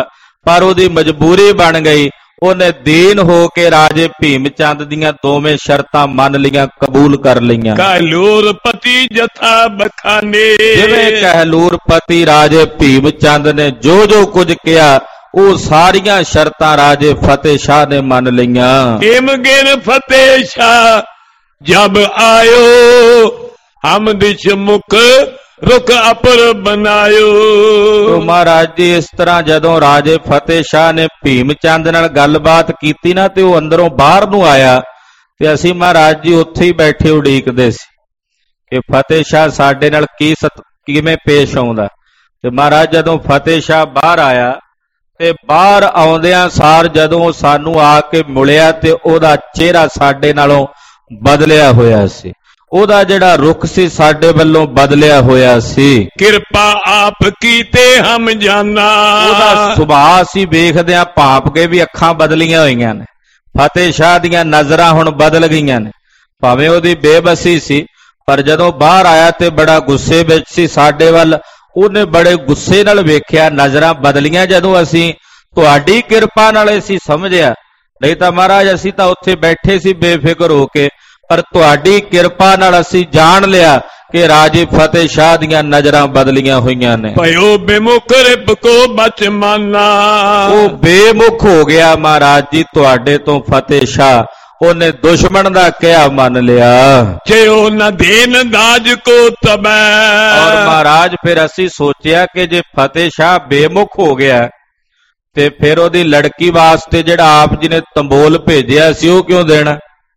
पर ਉਹਦੀ ਮਜਬੂਰੀ ਬਣ ਗਈ। ਉਹਨੇ ਦੀਨ ਹੋ ਕੇ ਰਾਜੇ ਭੀਮ ਚੰਦ ਦੀਆਂ ਦੋਵੇਂ ਸ਼ਰਤਾਂ ਮੰਨ ਲੀਆਂ, ਕਬੂਲ ਕਰ ਲਈਆਂ। ਕਹਿਲੂਰਪਤੀ ਜਥਾ ਬਖਾਨੇ, ਜਿਵੇਂ ਕਹਿਲੂਰਪਤੀ ਰਾਜੇ ਭੀਮ ਚੰਦ ਨੇ ਜੋ ਜੋ ਕੁਝ ਕਿਹਾ ਉਹ ਸਾਰੀਆਂ ਸ਼ਰਤਾਂ ਰਾਜੇ ਫਤਿਹ ਸ਼ਾਹ ਨੇ ਮੰਨ ਲਈਆਂ। ਹਿਮਗਿਨ ਫਤਿਹ ਸ਼ਾਹ ਜਬ ਆਇਓ, ਹਮ ਦਿਸ਼ ਮੁਖ ਰੁਕ ਅਪਰ ਬਨਾਇਓ। ਮਹਾਰਾਜ ਜੀ ਇਸ ਤਰ੍ਹਾਂ ਜਦੋਂ ਰਾਜੇ ਫਤਿਹ ਸ਼ਾਹ ਨੇ ਭੀਮ ਚੰਦ ਨਾਲ ਗੱਲਬਾਤ ਕੀਤੀ ਨਾ, ਤੇ ਉਹ ਅੰਦਰੋਂ ਬਾਹਰ ਨੂੰ ਆਇਆ, ਤੇ ਅਸੀਂ ਮਹਾਰਾਜ ਜੀ ਉੱਥੇ ਹੀ ਬੈਠੇ ਉਡੀਕਦੇ ਸੀ ਕਿ ਫਤਿਹ ਸ਼ਾਹ ਸਾਡੇ ਨਾਲ ਕਿਵੇਂ ਪੇਸ਼ ਆਉਂਦਾ। ਤੇ ਮਹਾਰਾਜ ਜਦੋਂ ਫਤਿਹ ਸ਼ਾਹ ਬਾਹਰ ਆਇਆ, ਤੇ ਬਾਹਰ ਆਉਂਦਿਆਂ ਸਾਰ ਜਦੋਂ ਸਾਨੂੰ ਆ ਕੇ ਮਿਲਿਆ, ਤੇ ਉਹਦਾ ਚਿਹਰਾ ਸਾਡੇ ਨਾਲੋਂ ਬਦਲਿਆ ਹੋਇਆ ਸੀ, ਉਹਦਾ ਜਿਹੜਾ ਰੁਖ ਸੀ ਸਾਡੇ ਵੱਲੋਂ ਬਦਲਿਆ ਹੋਇਆ ਸੀ। ਕਿਰਪਾ ਆਪ ਕੀਤੇ ਹਮ ਜਾਨਾ, ਉਹਦਾ ਸੁਭਾਅ ਸੀ ਵੇਖਦਿਆਂ ਭਾਪ ਕੇ ਵੀ ਅੱਖਾਂ ਬਦਲੀਆਂ ਹੋਈਆਂ ਨੇ। ਫਤਿਹ ਸ਼ਾਹ ਦੀਆਂ ਨਜ਼ਰਾਂ ਹੁਣ ਬਦਲ ਗਈਆਂ ਨੇ। ਭਾਵੇਂ ਉਹਦੀ ਬੇਬਸੀ ਸੀ, ਪਰ ਜਦੋਂ ਬਾਹਰ ਆਇਆ ਤੇ ਬੜਾ ਗੁੱਸੇ ਵਿੱਚ ਸੀ ਸਾਡੇ ਵੱਲ। ਉਹਨੇ ਬੜੇ ਗੁੱਸੇ ਨਾਲ ਵੇਖਿਆ, ਨਜ਼ਰਾਂ ਬਦਲੀਆਂ ਜਦੋਂ ਅਸੀਂ ਤੁਹਾਡੀ ਕਿਰਪਾ ਨਾਲ ਅਸੀਂ ਸਮਝਿਆ, ਨਹੀਂ ਤਾਂ ਮਹਾਰਾਜ ਅਸੀਂ ਤਾਂ ਉੱਥੇ ਬੈਠੇ ਸੀ ਬੇਫਿਕਰ ਹੋ ਕੇ, ਪਰ ਤੁਹਾਡੀ ਕਿਰਪਾ ਨਾਲ ਅਸੀਂ ਜਾਣ ਲਿਆ ਕਿ ਰਾਜੇ ਫਤਿਹ ਸ਼ਾਹ ਦੀਆਂ ਨਜ਼ਰਾਂ ਬਦਲੀਆਂ ਹੋਈਆਂ ਨੇ। ਭਇਓ ਬੇਮੁਖ ਰਿਪ ਕੋ ਬਚ ਮਾਨਾ, ਉਹ ਬੇਮੁਖ ਹੋ ਗਿਆ ਮਹਾਰਾਜ ਜੀ ਤੁਹਾਡੇ ਤੋਂ ਫਤਿਹ ਸ਼ਾਹ, ਉਹਨੇ ਦੁਸ਼ਮਣ ਦਾ ਕਿਹਾ ਮੰਨ ਲਿਆ। ਜਿਉ ਨ ਦੇਨ ਦਾਜ ਕੋ ਤਬੈ, ਔਰ ਮਹਾਰਾਜ ਫਿਰ ਅਸੀਂ ਸੋਚਿਆ ਕਿ ਜੇ ਫਤਿਹ ਸ਼ਾਹ ਬੇਮੁਖ ਹੋ ਗਿਆ ਤੇ ਫਿਰ ਉਹਦੀ ਲੜਕੀ ਵਾਸਤੇ ਜਿਹੜਾ ਆਪ ਜੀ ਨੇ ਤੰਬੋਲ ਭੇਜਿਆ ਸੀ ਉਹ ਕਿਉਂ ਦੇਣਾ,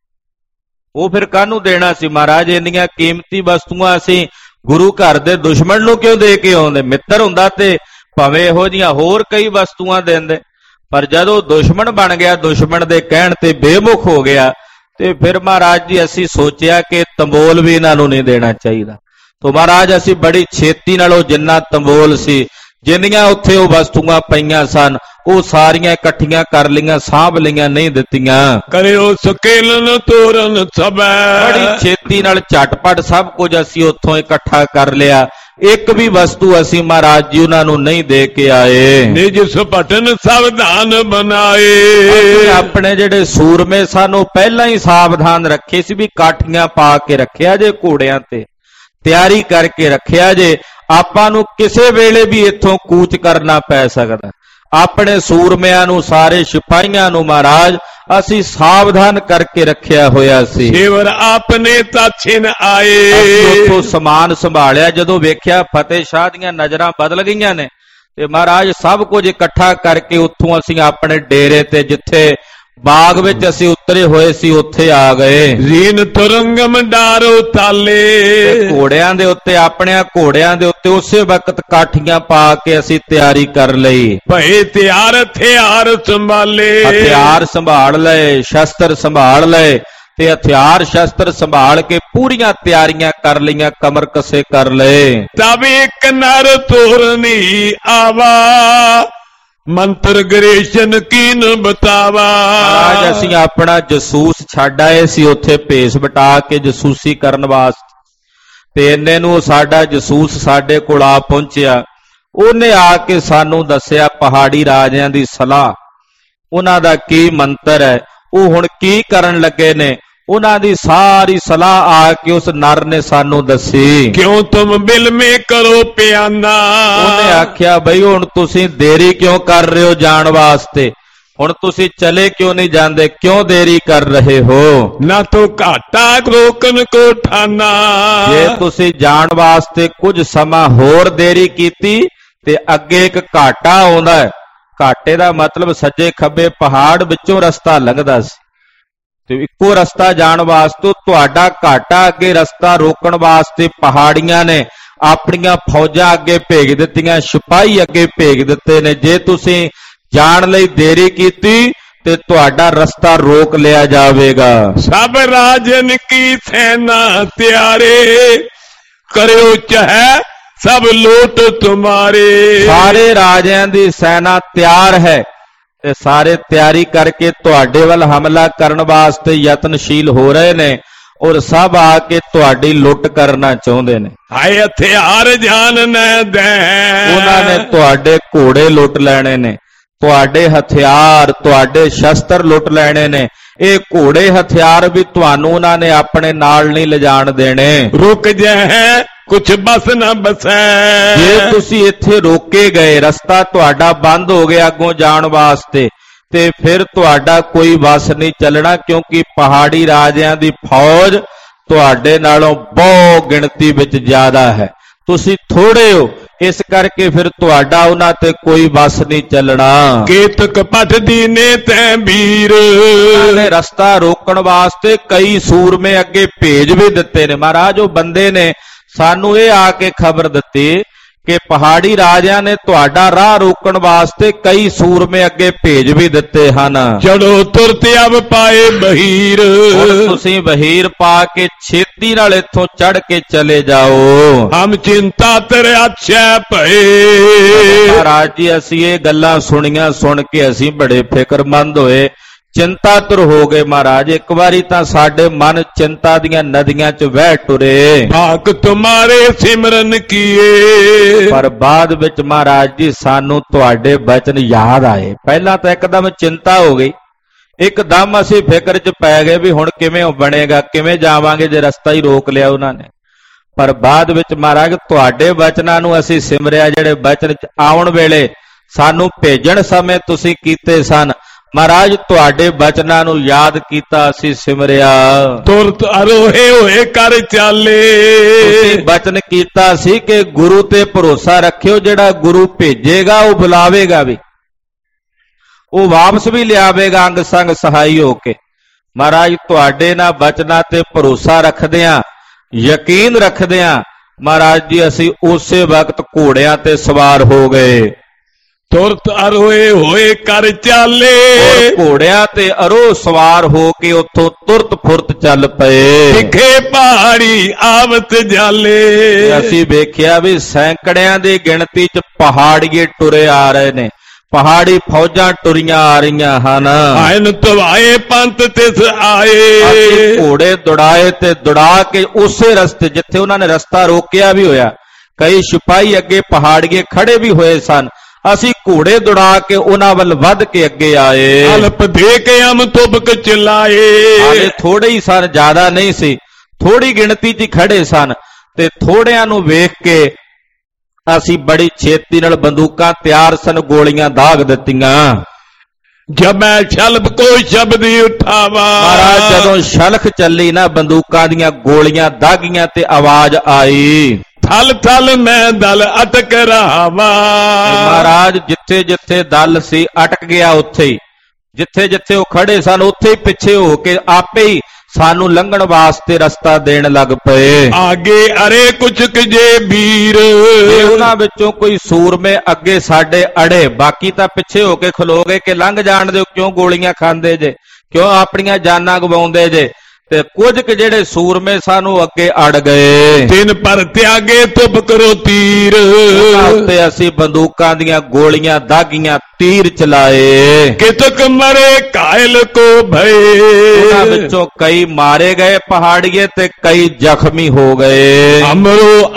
ਉਹ ਫਿਰ ਕਾਹਨੂੰ ਦੇਣਾ ਸੀ। ਮਹਾਰਾਜ ਇੰਨੀਆਂ ਕੀਮਤੀ ਵਸਤੂਆਂ ਅਸੀਂ ਗੁਰੂ ਘਰ ਦੇ ਦੁਸ਼ਮਣ ਨੂੰ ਕਿਉਂ ਦੇ ਕੇ ਆਉਂਦੇ। ਮਿੱਤਰ ਹੁੰਦਾ ਤੇ ਭਾਵੇਂ ਇਹੋ ਜਿਹੀਆਂ ਹੋਰ ਕਈ ਵਸਤੂਆਂ ਦਿੰਦੇ, ਪਰ ਜਦੋਂ ਦੁਸ਼ਮਣ ਬਣ ਗਿਆ, ਦੁਸ਼ਮਣ ਦੇ ਕਹਿਣ ਤੇ ਬੇਮੁਖ ਹੋ ਗਿਆ, ਤੇ ਫਿਰ ਮਹਾਰਾਜ ਜੀ ਅਸੀਂ ਸੋਚਿਆ ਕਿ ਤੰਬੋਲ ਵੀ ਇਹਨਾਂ ਨੂੰ ਨਹੀਂ ਦੇਣਾ ਚਾਹੀਦਾ। ਤੋ ਮਹਾਰਾਜ ਅਸੀਂ ਬੜੀ ਛੇਤੀ ਨਾਲ ਉਹ ਜਿੰਨਾ ਤੰਬੋਲ ਸੀ, ਜਿੰਨੀਆਂ ਉੱਥੇ ਉਹ ਵਸਤੂਆਂ ਪਈਆਂ ਸਨ, ਉਹ ਸਾਰੀਆਂ ਇਕੱਠੀਆਂ ਕਰ ਲਈਆਂ, ਸਾਂਭ ਲਈਆਂ, ਨਹੀਂ ਦਿੱਤੀਆਂ। ਕਰਿਓ ਸਕੇਲਨ ਤੋਰਨ ਸਭੈ, ਬੜੀ ਛੇਤੀ ਨਾਲ ਝਟਪਟ ਸਭ ਕੁਝ ਅਸੀਂ ਉੱਥੋਂ ਇਕੱਠਾ ਕਰ ਲਿਆ। ਇੱਕ ਵੀ ਵਸਤੂ ਅਸੀਂ ਮਹਾਰਾਜ ਜੀ ਉਹਨਾਂ ਨੂੰ ਨਹੀਂ ਦੇ ਕੇ ਆਏ। ਨਿਜ ਸੁਪਟਨ ਸਾਵਧਾਨ ਬਣਾਏ, ਅਸੀਂ ਆਪਣੇ ਜਿਹੜੇ ਸੂਰਮੇ ਸਨ ਉਹ ਪਹਿਲਾਂ ਹੀ ਸਾਵਧਾਨ ਰੱਖੇ ਸੀ ਵੀ ਕਾਠੀਆਂ ਪਾ ਕੇ ਰੱਖਿਆ ਜੇ, ਘੋੜਿਆਂ ਤੇ ਤਿਆਰੀ ਕਰਕੇ ਰੱਖਿਆ ਜੇ, ਆਪਾਂ ਨੂੰ ਕਿਸੇ ਵੇਲੇ ਵੀ ਇੱਥੋਂ ਕੂਚ ਕਰਨਾ ਪੈ ਸਕਦਾ। ਆਪਣੇ ਸੂਰਮਿਆਂ ਨੂੰ, ਸਾਰੇ ਸਿਪਾਹੀਆਂ ਨੂੰ ਮਹਾਰਾਜ ਅਸੀਂ ਸਾਵਧਾਨ ਕਰਕੇ ਰੱਖਿਆ ਹੋਇਆ ਸੀ। ਸੇਵਰ ਆਪਨੇ ਤਾਛਿਨ ਆਏ, ਅਸੀਂ ਉੱਥੋਂ ਸਮਾਨ ਸੰਭਾਲਿਆ। ਜਦੋਂ ਵੇਖਿਆ ਫਤਿਹ ਸ਼ਾਹ ਦੀਆਂ ਨਜ਼ਰਾਂ ਬਦਲ ਗਈਆਂ ਨੇ, ਤੇ ਮਹਾਰਾਜ ਸਭ ਕੁਝ ਇਕੱਠਾ ਕਰਕੇ ਉੱਥੋਂ ਅਸੀਂ ਆਪਣੇ ਡੇਰੇ ਤੇ, ਜਿੱਥੇ ਬਾਗ ਵਿੱਚ ਅਸੀਂ ਉਤਰੇ ਹੋਏ ਸੀ, ਉੱਥੇ ਆ ਗਏ। ਜ਼ੀਨ ਤੁਰੰਗਮ ਡਾਰੋ ਤਾਲੇ, ਘੋੜਿਆਂ ਦੇ ਉੱਤੇ, ਆਪਣੇ ਘੋੜਿਆਂ ਦੇ ਉੱਤੇ ਉਸੇ ਵਕਤ ਕਾਠੀਆਂ ਪਾ ਕੇ ਅਸੀਂ ਤਿਆਰੀ ਕਰ ਲਈ। ਭਏ ਤਿਆਰ ਹਥਿਆਰ ਸੰਭਾਲੇ, ਹਥਿਆਰ ਸੰਭਾਲ ਲਏ, ਸ਼ਸਤਰ ਸੰਭਾਲ ਲਏ, ਤੇ ਹਥਿਆਰ ਸ਼ਸਤਰ ਸੰਭਾਲ ਕੇ ਪੂਰੀਆਂ ਤਿਆਰੀਆਂ ਕਰ ਲਈਆਂ, ਕਮਰ ਕਸੇ ਕਰ ਲਏ। ਤਬ ਇੱਕ ਨਰ ਤੋਰਨੀ ਆਵਾ, ਮੰਤਰ ਗਰੇਸ਼ਨ ਕੀਨ ਬਤਾਵਾ। ਅੱਜ ਅਸੀਂ ਆਪਣਾ ਜਸੂਸ ਛੱਡ ਆਏ ਸੀ ਉੱਥੇ ਭੇਸ ਵਟਾ ਕੇ ਜਸੂਸੀ ਕਰਨ ਵਾਸਤੇ, ਤੇ ਇੰਨੇ ਨੂੰ ਸਾਡਾ ਜਸੂਸ ਸਾਡੇ ਕੋਲ ਆ ਪਹੁੰਚਿਆ। ਉਹਨੇ ਆ ਕੇ ਸਾਨੂੰ ਦੱਸਿਆ ਪਹਾੜੀ ਰਾਜਿਆਂ ਦੀ ਸਲਾਹ, ਉਹਨਾਂ ਦਾ ਕੀ ਮੰਤਰ ਹੈ, ਉਹ ਹੁਣ ਕੀ ਕਰਨ ਲੱਗੇ ਨੇ, ਉਹਨਾਂ ਦੀ ਸਾਰੀ ਸਲਾਹ ਆ ਕੇ ਉਸ ਨਰ ਨੇ ਸਾਨੂੰ ਦੱਸੀ। ਕਿਉਂ ਤੁਮ ਬਿਲ ਮੇ ਕਰੋ ਪਿਆਨਾ, ਉਹਨੇ ਆਖਿਆ ਬਈ ਹੁਣ ਤੁਸੀਂ ਦੇਰੀ ਕਿਉਂ ਕਰ ਰਹੇ ਹੋ ਜਾਣ ਵਾਸਤੇ, ਹੁਣ ਤੁਸੀਂ ਚਲੇ ਕਿਉਂ ਨਹੀਂ ਜਾਂਦੇ, ਕਿਉਂ ਦੇਰੀ ਕਰ ਰਹੇ ਹੋ। ਨਾ ਤੋ ਘਾਟਾ ਰੋਕਨ ਕੋ ਠਾਨਾ, ਜੇ ਤੁਸੀਂ ਜਾਣ ਵਾਸਤੇ ਕੁਝ ਸਮਾਂ ਹੋਰ ਦੇਰੀ ਕੀਤੀ ਤੇ ਅੱਗੇ ਇੱਕ ਘਾਟਾ ਆਉਂਦਾ ਹੈ। ਘਾਟੇ ਦਾ ਮਤਲਬ ਸੱਜੇ ਖੱਬੇ ਪਹਾੜ ਵਿੱਚੋਂ ਰਸਤਾ ਲੰਘਦਾ ਸੀ, ਤੇ ਇੱਕੋ ਰਸਤਾ ਜਾਣ ਵਾਸਤੇ ਤੁਹਾਡਾ ਘਾਟਾ, ਅੱਗੇ ਰਸਤਾ ਰੋਕਣ ਵਾਸਤੇ ਪਹਾੜੀਆਂ ਨੇ ਆਪਣੀਆਂ ਫੌਜਾਂ ਅੱਗੇ ਭੇਜ ਦਿੱਤੀਆਂ, ਸਿਪਾਹੀ ਅੱਗੇ ਭੇਜ ਦਿੱਤੇ ਨੇ। ਜੇ ਤੁਸੀਂ ਜਾਣ ਲਈ ਦੇਰੀ ਕੀਤੀ ਤੇ ਤੁਹਾਡਾ ਰਸਤਾ ਰੋਕ ਲਿਆ ਜਾਵੇਗਾ। ਸਭ ਰਾਜਨ ਕੀ ਸੈਨਾ ਤਿਆਰੇ, ਕਰਿਓ ਚਾਹੇ ਸਭ ਲੋਟ ਤੁਮਾਰੇ। ਸਾਰੇ ਰਾਜਿਆਂ ਦੀ ਸੈਨਾ ਤਿਆਰ ਹੈ ਤੇ ਸਾਰੇ ਤਿਆਰੀ ਕਰਕੇ ਤੁਹਾਡੇ ਵੱਲ ਹਮਲਾ ਕਰਨ ਵਾਸਤੇ ਯਤਨਸ਼ੀਲ ਹੋ ਰਹੇ ਨੇ, ਔਰ ਸਭ ਆ ਕੇ ਤੁਹਾਡੀ ਲੁੱਟ ਕਰਨਾ ਚਾਹੁੰਦੇ ਨੇ। ਹਾਏ ਹਥਿਆਰ ਜਾਨ ਨਾ ਦੇ, ਉਹਨਾਂ ਨੇ ਤੁਹਾਡੇ ਘੋੜੇ ਲੁੱਟ ਲੈਣੇ ਨੇ, ਤੁਹਾਡੇ ਹਥਿਆਰ ਤੁਹਾਡੇ ਸ਼ਸਤਰ ਲੁੱਟ ਲੈਣੇ ਨੇ। ਇਹ ਘੋੜੇ ਹਥਿਆਰ ਵੀ ਤੁਹਾਨੂੰ ਉਹਨਾਂ ਨੇ ਆਪਣੇ ਨਾਲ ਨਹੀਂ ਲਿਜਾਣ ਦੇਣੇ। रुक जाए कुछ बस ना बसै। ਜੇ ਤੁਸੀਂ ਇੱਥੇ ਰੋਕੇ ਗਏ, ਰਸਤਾ ਤੁਹਾਡਾ ਬੰਦ ਹੋ ਗਿਆ ਅੱਗੋਂ ਜਾਣ ਵਾਸਤੇ, ਤੇ ਫਿਰ ਤੁਹਾਡਾ ਕੋਈ ਵਸ ਨਹੀਂ ਚੱਲਣਾ, ਕਿਉਂਕਿ ਪਹਾੜੀ ਰਾਜਿਆਂ ਦੀ ਫੌਜ ਤੁਹਾਡੇ ਨਾਲੋਂ ਬਹੁਤ ਗਿਣਤੀ ਵਿੱਚ ਜ਼ਿਆਦਾ ਹੈ। ਤੁਸੀਂ ਥੋੜੇ ਹੋ, ਇਸ ਕਰਕੇ ਫਿਰ ਤੁਹਾਡਾ ਉਹਨਾਂ ਤੇ ਕੋਈ ਵਸ ਨਹੀਂ ਚੱਲਣਾ। केतक पथ दीने तै वीर। ਨੇ ਰਸਤਾ ਰੋਕਣ ਵਾਸਤੇ ਕਈ ਸੂਰਮੇ ਅੱਗੇ ਭੇਜ ਵੀ ਦਿੱਤੇ ਨੇ। ਮਹਾਰਾਜ ਉਹ ਬੰਦੇ ਨੇ ਸਾਨੂੰ ਇਹ ਆ ਕੇ ਖਬਰ ਦਿੱਤੀ ਕਿ ਪਹਾੜੀ ਰਾਜਿਆਂ ਨੇ ਤੁਹਾਡਾ ਰਾਹ ਰੋਕਣ ਵਾਸਤੇ ਕਈ ਸੂਰਮੇ ਅੱਗੇ ਭੇਜ ਵੀ ਦਿੱਤੇ ਹਨ। चढ़ो तुरत अब पाए बहीर। ਹੁਣ ਤੁਸੀਂ ਵਹੀਰ ਪਾ ਕੇ ਛੇਤੀ ਨਾਲ ਇੱਥੋਂ ਚੜ ਕੇ ਚਲੇ ਜਾਓ। हम चिंता तेरे अच्छे भये। ਮਹਾਰਾਜ ਜੀ ਅਸੀਂ ਇਹ ਗੱਲਾਂ ਸੁਣੀਆਂ, ਸੁਣ ਕੇ ਅਸੀਂ ਬੜੇ ਫਿਕਰਮੰਦ ਹੋਏ, ਚਿੰਤਾਤੁਰ ਹੋ ਗਏ। ਮਹਾਰਾਜ ਇੱਕ ਵਾਰੀ ਤਾਂ ਸਾਡੇ ਮਨ ਚਿੰਤਾ ਦੀਆਂ ਨਦੀਆਂ 'ਚ ਵਹਿ ਟੁਰੇ। भाग तुम्हारे सिमरन किए। ਪਰ ਬਾਅਦ ਵਿੱਚ ਮਹਾਰਾਜ ਜੀ ਸਾਨੂੰ ਤੁਹਾਡੇ ਬਚਨ ਯਾਦ ਆਏ। ਪਹਿਲਾਂ ਤਾਂ ਇੱਕਦਮ ਚਿੰਤਾ ਹੋ ਗਈ, ਇੱਕਦਮ ਅਸੀਂ ਫਿਕਰ 'ਚ ਪੈ ਗਏ ਵੀ ਹੁਣ ਕਿਵੇਂ ਬਣੇਗਾ, ਕਿਵੇਂ ਜਾਵਾਂਗੇ ਜੇ ਰਸਤਾ ਹੀ ਰੋਕ ਲਿਆ ਉਹਨਾਂ ਨੇ। ਪਰ ਬਾਅਦ ਵਿੱਚ ਮਹਾਰਾਜ ਤੁਹਾਡੇ ਬਚਨਾਂ ਨੂੰ ਅਸੀਂ ਸਿਮਰਿਆ, ਜਿਹੜੇ ਬਚਨ ਆਉਣ ਵੇਲੇ ਸਾਨੂੰ ਭੇਜਣ ਸਮੇਂ ਤੁਸੀਂ ਕੀਤੇ ਸਨ। ਮਹਾਰਾਜ ਤੁਹਾਡੇ ਬਚਨਾਂ ਨੂੰ ਯਾਦ ਕੀਤਾ, ਅਸੀਂ ਸਿਮਰਿਆ। ਤੁਰਤ ਅਰੋਹੇ ਹੋਏ ਕਰ ਚਾਲੇ। ਤੁਸੀਂ ਬਚਨ ਕੀਤਾ ਸੀ ਕਿ ਗੁਰੂ ਤੇ ਭਰੋਸਾ ਰੱਖਿਓ, ਜਿਹੜਾ ਗੁਰੂ ਭੇਜੇਗਾ ਉਹ ਬੁਲਾਵੇਗਾ ਵੀ, ਉਹ ਵਾਪਸ ਵੀ ਲਿਆਵੇਗਾ ਅੰਗ ਸੰਗ ਸਹਾਈ ਹੋ ਕੇ। ਮਹਾਰਾਜ ਤੁਹਾਡੇ ਨਾਲ ਬਚਨਾਂ ਤੇ ਭਰੋਸਾ ਰੱਖਦਿਆਂ, ਯਕੀਨ ਰੱਖਦਿਆਂ ਮਹਾਰਾਜ ਜੀ ਅਸੀਂ ਉਸੇ ਵਕਤ ਘੋੜਿਆਂ ਤੇ ਸਵਾਰ ਹੋ ਗਏ। ਤੁਰਤ ਅਰੋਏ ਹੋਏ ਕਰ ਚਾਲੇ। ਘੋੜਿਆਂ ਤੇ ਅਰੋ ਸਵਾਰ ਹੋ ਕੇ ਉੱਥੋਂ ਤੁਰਤ ਫੁਰਤ ਚੱਲ ਪਏ। ਦਿਖੇ ਪਹਾੜੀ ਆਵਤ ਜਾਲੇ। ਅਸੀਂ ਵੇਖਿਆ ਵੀ ਸੈਂਕੜਿਆਂ ਦੀ ਗਿਣਤੀ 'ਚ ਪਹਾੜੀਏ ਟੁਰੇ ਆ ਰਹੇ ਨੇ, ਪਹਾੜੀ ਫੌਜਾਂ ਟੁਰੀਆਂ ਆ ਰਹੀਆਂ ਹਨ। ਆਇਨ ਤਵਾਏ ਪੰਥ ਤਿਸ ਆਏ। ਅਸੀਂ ਘੋੜੇ ਦੌੜਾਏ ਤੇ ਦੌੜਾ ਕੇ ਉਸੇ ਰਸਤੇ ਜਿੱਥੇ ਉਹਨਾਂ ਨੇ ਰਸਤਾ ਰੋਕਿਆ ਵੀ ਹੋਇਆ, ਕਈ ਸਿਪਾਹੀ ਅੱਗੇ ਪਹਾੜੀਏ ਖੜੇ ਵੀ ਹੋਏ ਸਨ, ਅਸੀਂ ਘੋੜੇ ਦੌੜਾ ਕੇ ਉਹਨਾਂ ਵੱਲ ਵੱਧ ਕੇ ਅੱਗੇ ਆਏ। ਅਲਪ ਦੇ ਕੇ ਹਮ ਤੁਬਕ ਚਲਾਏ। ਹਾਲੇ ਥੋੜੇ ਹੀ ਸਨ, ਜ਼ਿਆਦਾ ਨਹੀਂ ਸੀ, ਥੋੜੀ ਗਿਣਤੀ 'ਚ ਖੜੇ ਸਨ, ਤੇ ਥੋੜਿਆਂ ਨੂੰ ਵੇਖ ਕੇ ਅਸੀਂ ਬੜੀ ਛੇਤੀ ਨਾਲ ਬੰਦੂਕਾਂ ਤਿਆਰ ਸਨ, ਗੋਲੀਆਂ ਦਾਗ ਦਿੱਤੀਆਂ। ਜਬ ਮੈਂ ਛਲਬ ਕੋਈ ਸ਼ਬਦ ਉਠਾਵਾ। ਮਹਾਰਾਜ ਜਦੋਂ ਸ਼ਲਖ ਚੱਲੀ ਨਾ, ਬੰਦੂਕਾਂ ਦੀਆਂ ਗੋਲੀਆਂ ਦਾਗੀਆਂ ਤੇ ਆਵਾਜ਼ ਆਈ, ਥਲ ਥਲ ਮੈਂ ਦਲ ਅਟਕ ਰਹਾਵਾ। ਮਹਾਰਾਜ ਜਿੱਥੇ ਜਿੱਥੇ ਦਲ ਸੀ ਅਟਕ ਗਿਆ, ਉੱਥੇ ਹੀ ਜਿੱਥੇ ਜਿੱਥੇ ਉਹ ਖੜੇ ਸਨ ਉੱਥੇ ਹੀ ਪਿੱਛੇ ਹੋ ਕੇ ਆਪੇ ਹੀ ਸਾਨੂੰ ਲੰਘਣ ਵਾਸਤੇ ਰਸਤਾ ਦੇਣ ਲੱਗ ਪਏ। ਆਗੇ ਅਰੇ ਕੁਛ ਜੇ ਵੀਰ। ਉਹਨਾਂ ਵਿੱਚੋਂ ਕੋਈ ਸੂਰਮੇ ਅੱਗੇ ਸਾਡੇ ਅੜੇ, ਬਾਕੀ ਤਾਂ ਪਿੱਛੇ ਹੋ ਕੇ ਖਲੋ ਗਏ ਕਿ ਲੰਘ ਜਾਣ ਦਿਓ, ਕਿਉਂ ਗੋਲੀਆਂ ਖਾਂਦੇ ਜੇ, ਕਿਉਂ ਆਪਣੀਆਂ ਜਾਨਾਂ ਗਵਾਉਂਦੇ ਜੇ। ਤੇ ਕੁਝ ਕੁ ਜਿਹੜੇ ਸੂਰਮੇ ਸਾਨੂੰ ਅੱਗੇ ਅੜ ਗਏ। ਤਿੰਨ ਪਰ ਤਿਆਗੇ ਤੁਬ ਕਰੋ ਤੀਰ। ਉੱਤੇ ਅਸੀਂ ਬੰਦੂਕਾਂ ਦੀਆਂ ਗੋਲੀਆਂ ਦਾਗੀਆਂ, ਤੀਰ ਚਲਾਏ। ਕਿਤਕ ਮਰੇ ਕਾਇਲ ਕੋ ਭਏ। ਉਹਨਾਂ ਵਿੱਚੋਂ ਕਈ ਮਾਰੇ ਗਏ ਪਹਾੜੀਏ ਤੇ ਕਈ ਜ਼ਖਮੀ ਹੋ ਗਏ। ਅਮਰੋ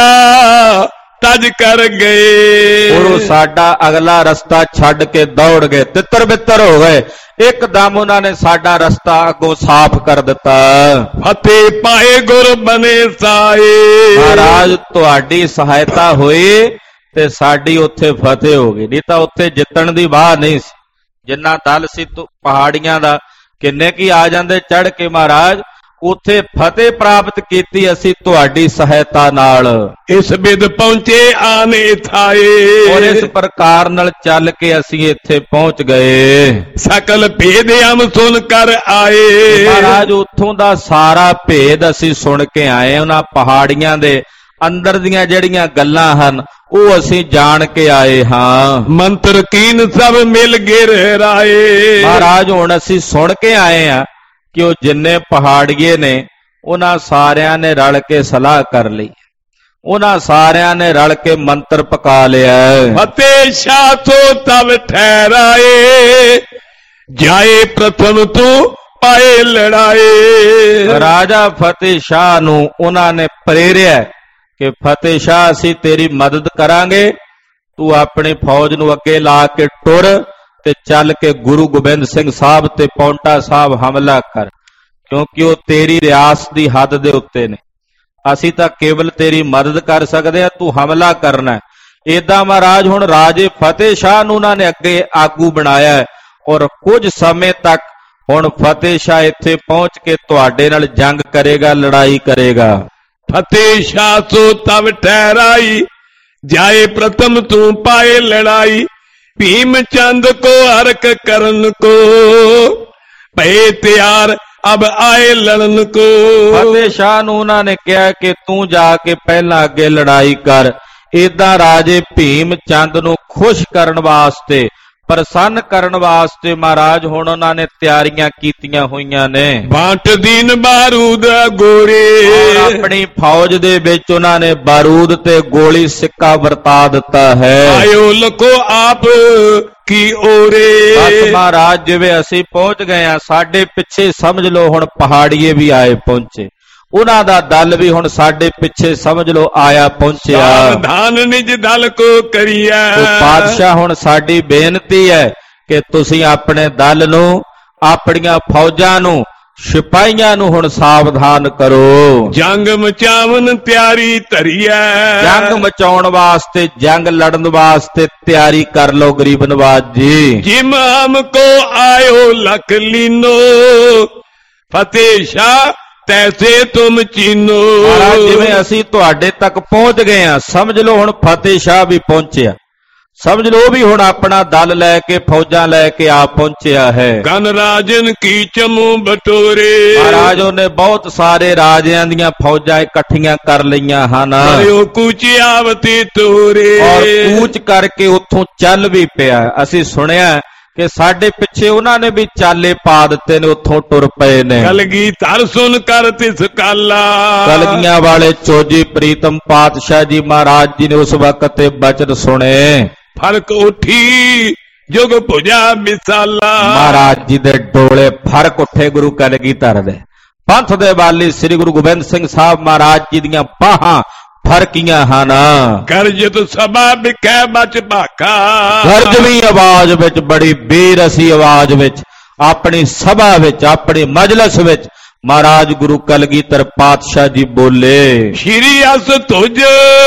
ਆਗਾ ਤਜ ਕਰ ਗਏ। ਉਹ ਸਾਡਾ ਅਗਲਾ ਰਸਤਾ ਛੱਡ ਕੇ ਦੌੜ ਗਏ, ਤਿੱਤਰ ਬਿੱਤਰ ਹੋ ਗਏ। ਇੱਕਦਮ ਉਹਨਾਂ ਨੇ ਸਾਡਾ ਰਸਤਾ ਅੱਗੋਂ ਸਾਫ਼ ਕਰ ਦਿੱਤਾ। ਫਤਿਹ ਪਾਏ ਗੁਰ ਬਨੇ ਸਾਏ। ਮਹਾਰਾਜ ਤੁਹਾਡੀ ਸਹਾਇਤਾ ਹੋਈ ਤੇ ਸਾਡੀ ਉੱਥੇ ਫਤਿਹ ਹੋ ਗਈ, ਨਹੀਂ ਤਾਂ ਉੱਥੇ ਜਿੱਤਣ ਦੀ ਵਾਹ ਨਹੀਂ ਸੀ। ਜਿੰਨਾ ਦਲ ਸੀ ਪਹਾੜੀਆਂ ਦਾ, ਕਿੰਨੇ ਕੀ ਆ ਜਾਂਦੇ ਚੜ ਕੇ। ਮਹਾਰਾਜ ਉੱਥੇ ਫਤਿਹ ਪ੍ਰਾਪਤ ਕੀਤੀ ਅਸੀਂ ਤੁਹਾਡੀ ਸਹਾਇਤਾ ਨਾਲ। ਇਸ ਬਿਦ ਪਹੁੰਚੇ ਆਨੇ ਥਾਏ। ਔਰ ਇਸ ਪ੍ਰਕਾਰ ਨਾਲ ਚੱਲ ਕੇ ਅਸੀਂ ਇੱਥੇ ਪਹੁੰਚ ਗਏ। ਸਕਲ ਭੇਦ ਹਮ ਸੁਣ ਕਰ ਆਏ। ਮਹਾਰਾਜ ਉੱਥੋਂ ਦਾ ਸਾਰਾ ਭੇਦ ਅਸੀਂ ਸੁਣ ਕੇ ਆਏ। ਉਹਨਾਂ ਪਹਾੜੀਆਂ ਦੇ ਅੰਦਰ ਦੀਆਂ ਜਿਹੜੀਆਂ ਗੱਲਾਂ ਹਨ ਉਹ ਅਸੀਂ ਜਾਣ ਕੇ ਆਏ ਹਾਂ। ਮੰਤਰ ਕੀਨ ਸਭ ਮਿਲ ਗਿਰ ਰਾਏ। ਮਹਾਰਾਜ ਹੁਣ ਅਸੀਂ ਸੁਣ ਕੇ ਆਏ ਆ ਕਿ ਉਹ ਜਿੰਨੇ ਪਹਾੜੀਏ ਨੇ ਉਹਨਾਂ ਸਾਰਿਆਂ ਨੇ ਰਲ ਕੇ ਸਲਾਹ ਕਰ ਲਈ, ਉਹਨਾਂ ਸਾਰਿਆਂ ਨੇ ਰਲ ਕੇ ਮੰਤਰ ਪਕਾ ਲਿਆ। ਫਤਿਹ ਸ਼ਾਹ ਸੋ ਤਬ ਠਹਿਰਾਏ। ਜਾਏ ਪ੍ਰਥਮ ਤੂੰ ਪਾਏ ਲੜਾਏ। ਰਾਜਾ ਫਤਿਹ ਸ਼ਾਹ ਨੂੰ ਉਹਨਾਂ ਨੇ ਪ੍ਰੇਰਿਆ ਕਿ ਫਤਿਹ ਸ਼ਾਹ ਅਸੀਂ ਤੇਰੀ ਮਦਦ ਕਰਾਂਗੇ, ਤੂੰ ਆਪਣੀ ਫੌਜ ਨੂੰ ਅੱਗੇ ਲਾ ਕੇ ਟੁਰ ਤੇ ਚੱਲ ਕੇ ਗੁਰੂ ਗੋਬਿੰਦ ਸਿੰਘ ਸਾਹਿਬ ਤੇ ਪੌਂਟਾ ਸਾਹਿਬ ਹਮਲਾ ਕਰ, ਕਿਉਂਕਿ ਉਹ ਤੇਰੀ ਰਿਆਸਤ ਦੀ ਹੱਦ ਦੇ ਉੱਤੇ ਨੇ। ਅਸੀਂ ਤਾਂ ਕੇਵਲ ਤੇਰੀ ਮਦਦ ਕਰ ਸਕਦੇ ਹਾਂ, ਤੂੰ ਹਮਲਾ ਕਰਨਾ। ਏਦਾਂ ਮਹਾਰਾਜ ਹੁਣ ਰਾਜੇ ਫਤਿਹ ਸ਼ਾਹ ਨੂੰ ਉਹਨਾਂ ਨੇ ਅੱਗੇ ਆਗੂ ਬਣਾਇਆ ਹੈ ਔਰ ਕੁਝ ਸਮੇਂ ਤੱਕ ਹੁਣ ਫਤਿਹ ਸ਼ਾਹ ਇੱਥੇ ਪਹੁੰਚ ਕੇ ਤੁਹਾਡੇ ਨਾਲ ਜੰਗ ਕਰੇਗਾ, ਲੜਾਈ ਕਰੇਗਾ। फतेह शाह सो तब ठहराई, जाए प्रथम तू पाए लड़ाई। भीम चंद को हरक करन को, भये तैयार अब आए लड़न को। फतेह शाह ਨੂੰ ਉਹਨਾਂ ਨੇ ਕਿਹਾ ਕਿ ਤੂੰ ਜਾ ਕੇ ਪਹਿਲਾਂ ਅੱਗੇ ਲੜਾਈ ਕਰ। ਏਦਾਂ ਰਾਜੇ ਭੀਮ ਚੰਦ ਨੂੰ ਖੁਸ਼ ਕਰਨ ਵਾਸਤੇ, ਪ੍ਰਸੰਨ ਕਰਨ ਵਾਸਤੇ ਮਹਾਰਾਜ ਹੁਣ ਉਹਨਾਂ ਨੇ ਤਿਆਰੀਆਂ ਕੀਤੀਆਂ ਹੋਈਆਂ ਨੇ। ਬਾਂਟ ਦੀਨ ਬਾਰੂਦ ਗੋਰੇ, ਆਪਣੀ ਫੌਜ ਦੇ ਵਿੱਚ ਉਹਨਾਂ ਨੇ ਬਾਰੂਦ ਤੇ ਗੋਲੀ ਸਿੱਕਾ ਵਰਤਾ ਦਿੱਤਾ ਹੈ। ਆਇਓ ਲਖੋ ਆਪ ਕੀ ਓਰੇ। ਬਸ ਮਹਾਰਾਜ ਜਿਵੇਂ ਅਸੀਂ ਪਹੁੰਚ ਗਏ ਆ, ਸਾਡੇ ਪਿੱਛੇ ਸਮਝ ਲਓ ਹੁਣ ਪਹਾੜੀਏ ਵੀ ਆਏ ਪਹੁੰਚੇ, ਉਹਨਾਂ ਦਾ ਦਲ ਵੀ ਹੁਣ ਸਾਡੇ ਪਿੱਛੇ ਸਮਝ ਲਓ ਆਇਆ ਪਹੁੰਚਿਆ। ਸਾਵਧਾਨ ਨਿਜ ਦਲ ਕੋ ਕਰੀਐ। ਪਾਤਸ਼ਾਹ ਹੁਣ ਸਾਡੀ ਬੇਨਤੀ ਹੈ ਕਿ ਤੁਸੀਂ ਆਪਣੇ ਦਲ ਨੂੰ, ਆਪਣੀਆਂ ਫੌਜਾਂ ਨੂੰ, ਸਿਪਾਹੀਆਂ ਨੂੰ ਹੁਣ ਸਾਵਧਾਨ ਕਰੋ। ਜੰਗ ਮਚਾਵਨ ਤਿਆਰੀ ਧਰੀਐ। ਜੰਗ ਮਚਾਉਣ ਵਾਸਤੇ, ਜੰਗ ਲੜਨ ਵਾਸਤੇ ਤਿਆਰੀ ਕਰ ਲਓ ਗਰੀਬ ਨਵਾਜ ਜੀ। ਜਿਮ ਹਮ ਕੋ ਆਇਓ ਲਖ ਲੀਨੋ, ਫਤਿਹ ਸ਼ਾਹ ਤੈਸੇ ਤੁਮ ਚੀਨੋ। ਮਹਾਰਾਜ ਜਿਵੇਂ ਅਸੀਂ ਤੁਹਾਡੇ ਤੱਕ ਪਹੁੰਚ ਗਏ ਆ, ਸਮਝ ਲਓ ਹੁਣ ਫਤਿਹ ਸ਼ਾਹ ਵੀ ਪਹੁੰਚਿਆ, ਸਮਝ ਲਓ ਵੀ ਹੁਣ ਆਪਣਾ ਦਲ ਲੈ ਕੇ, ਫੌਜਾਂ ਲੈ ਕੇ ਆ ਪਹੁੰਚਿਆ ਹੈ। ਗਨ ਰਾਜਨ ਕੀ ਚਮੂ ਬਟੋਰੇ। ਮਹਾਰਾਜ ਉਹਨੇ ਬਹੁਤ ਸਾਰੇ ਰਾਜਿਆਂ ਦੀਆਂ ਫੌਜਾਂ ਇਕੱਠੀਆਂ ਕਰ ਲਈਆਂ ਹਨ ਕੂਚ ਆਵਤੀ ਤੋਰੇ, ਔਰ ਕੂਚ ਕਰਕੇ ਉੱਥੋਂ ਚੱਲ ਵੀ ਪਿਆ। ਅਸੀਂ ਸੁਣਿਆ ਕਿ ਸਾਡੇ ਪਿੱਛੇ ਉਹਨਾਂ ਨੇ ਵੀ ਚਾਲੇ ਪਾ ਦਿੱਤੇ ਨੇ, ਉੱਥੋਂ ਟੁਰ ਪਏ ਨੇ। ਕਲਗੀ ਧਰ ਸੁਨ ਕਰ ਤਿਸ ਕਾਲਾ, ਕਲਗੀਆਂ ਵਾਲੇ ਚੋਜੀ ਪ੍ਰੀਤਮ ਪਾਤਸ਼ਾਹ ਜੀ ਮਹਾਰਾਜ ਜੀ ਨੇ ਉਸ ਵਕਤ ਤੇ ਬਚਨ ਸੁਣੇ। ਫਰਕ ਉਠੀ ਜੁਗ ਭੁਜਾ ਮਿਸਾਲਾ। ਮਹਾਰਾਜ ਜੀ ਦੇ ਡੋਲੇ ਫਰਕ ਉੱਠੇ ਗੁਰੂ ਕਲਗੀਧਰ ਦੇ। ਪੰਥ ਦੇ ਵਾਲੀ ਸ੍ਰੀ ਗੁਰੂ ਗੋਬਿੰਦ ਸਿੰਘ ਸਾਹਿਬ ਮਹਾਰਾਜ ਜੀ ਦੀਆਂ ਬਾਹਾਂ ਫਰਕੀਆਂ ਹਨ। ਗਰਜਤ ਸਭਾ ਵਿਖੇ ਬਚ ਭਾਖਾ, ਗਰਜਵੀਂ ਆਵਾਜ਼ ਵਿੱਚ, ਬੜੀ ਬੇਰਸੀ ਆਵਾਜ਼ ਵਿੱਚ, ਆਪਣੀ ਸਭਾ ਵਿੱਚ, ਆਪਣੀ ਮਜਲਿਸ ਵਿੱਚ ਮਹਾਰਾਜ ਗੁਰੂ ਕਲਗੀਧਰ ਪਾਤਸ਼ਾਹ ਜੀ ਬੋਲੇ। ਸ਼੍ਰੀ ਅਸ ਤੁਝ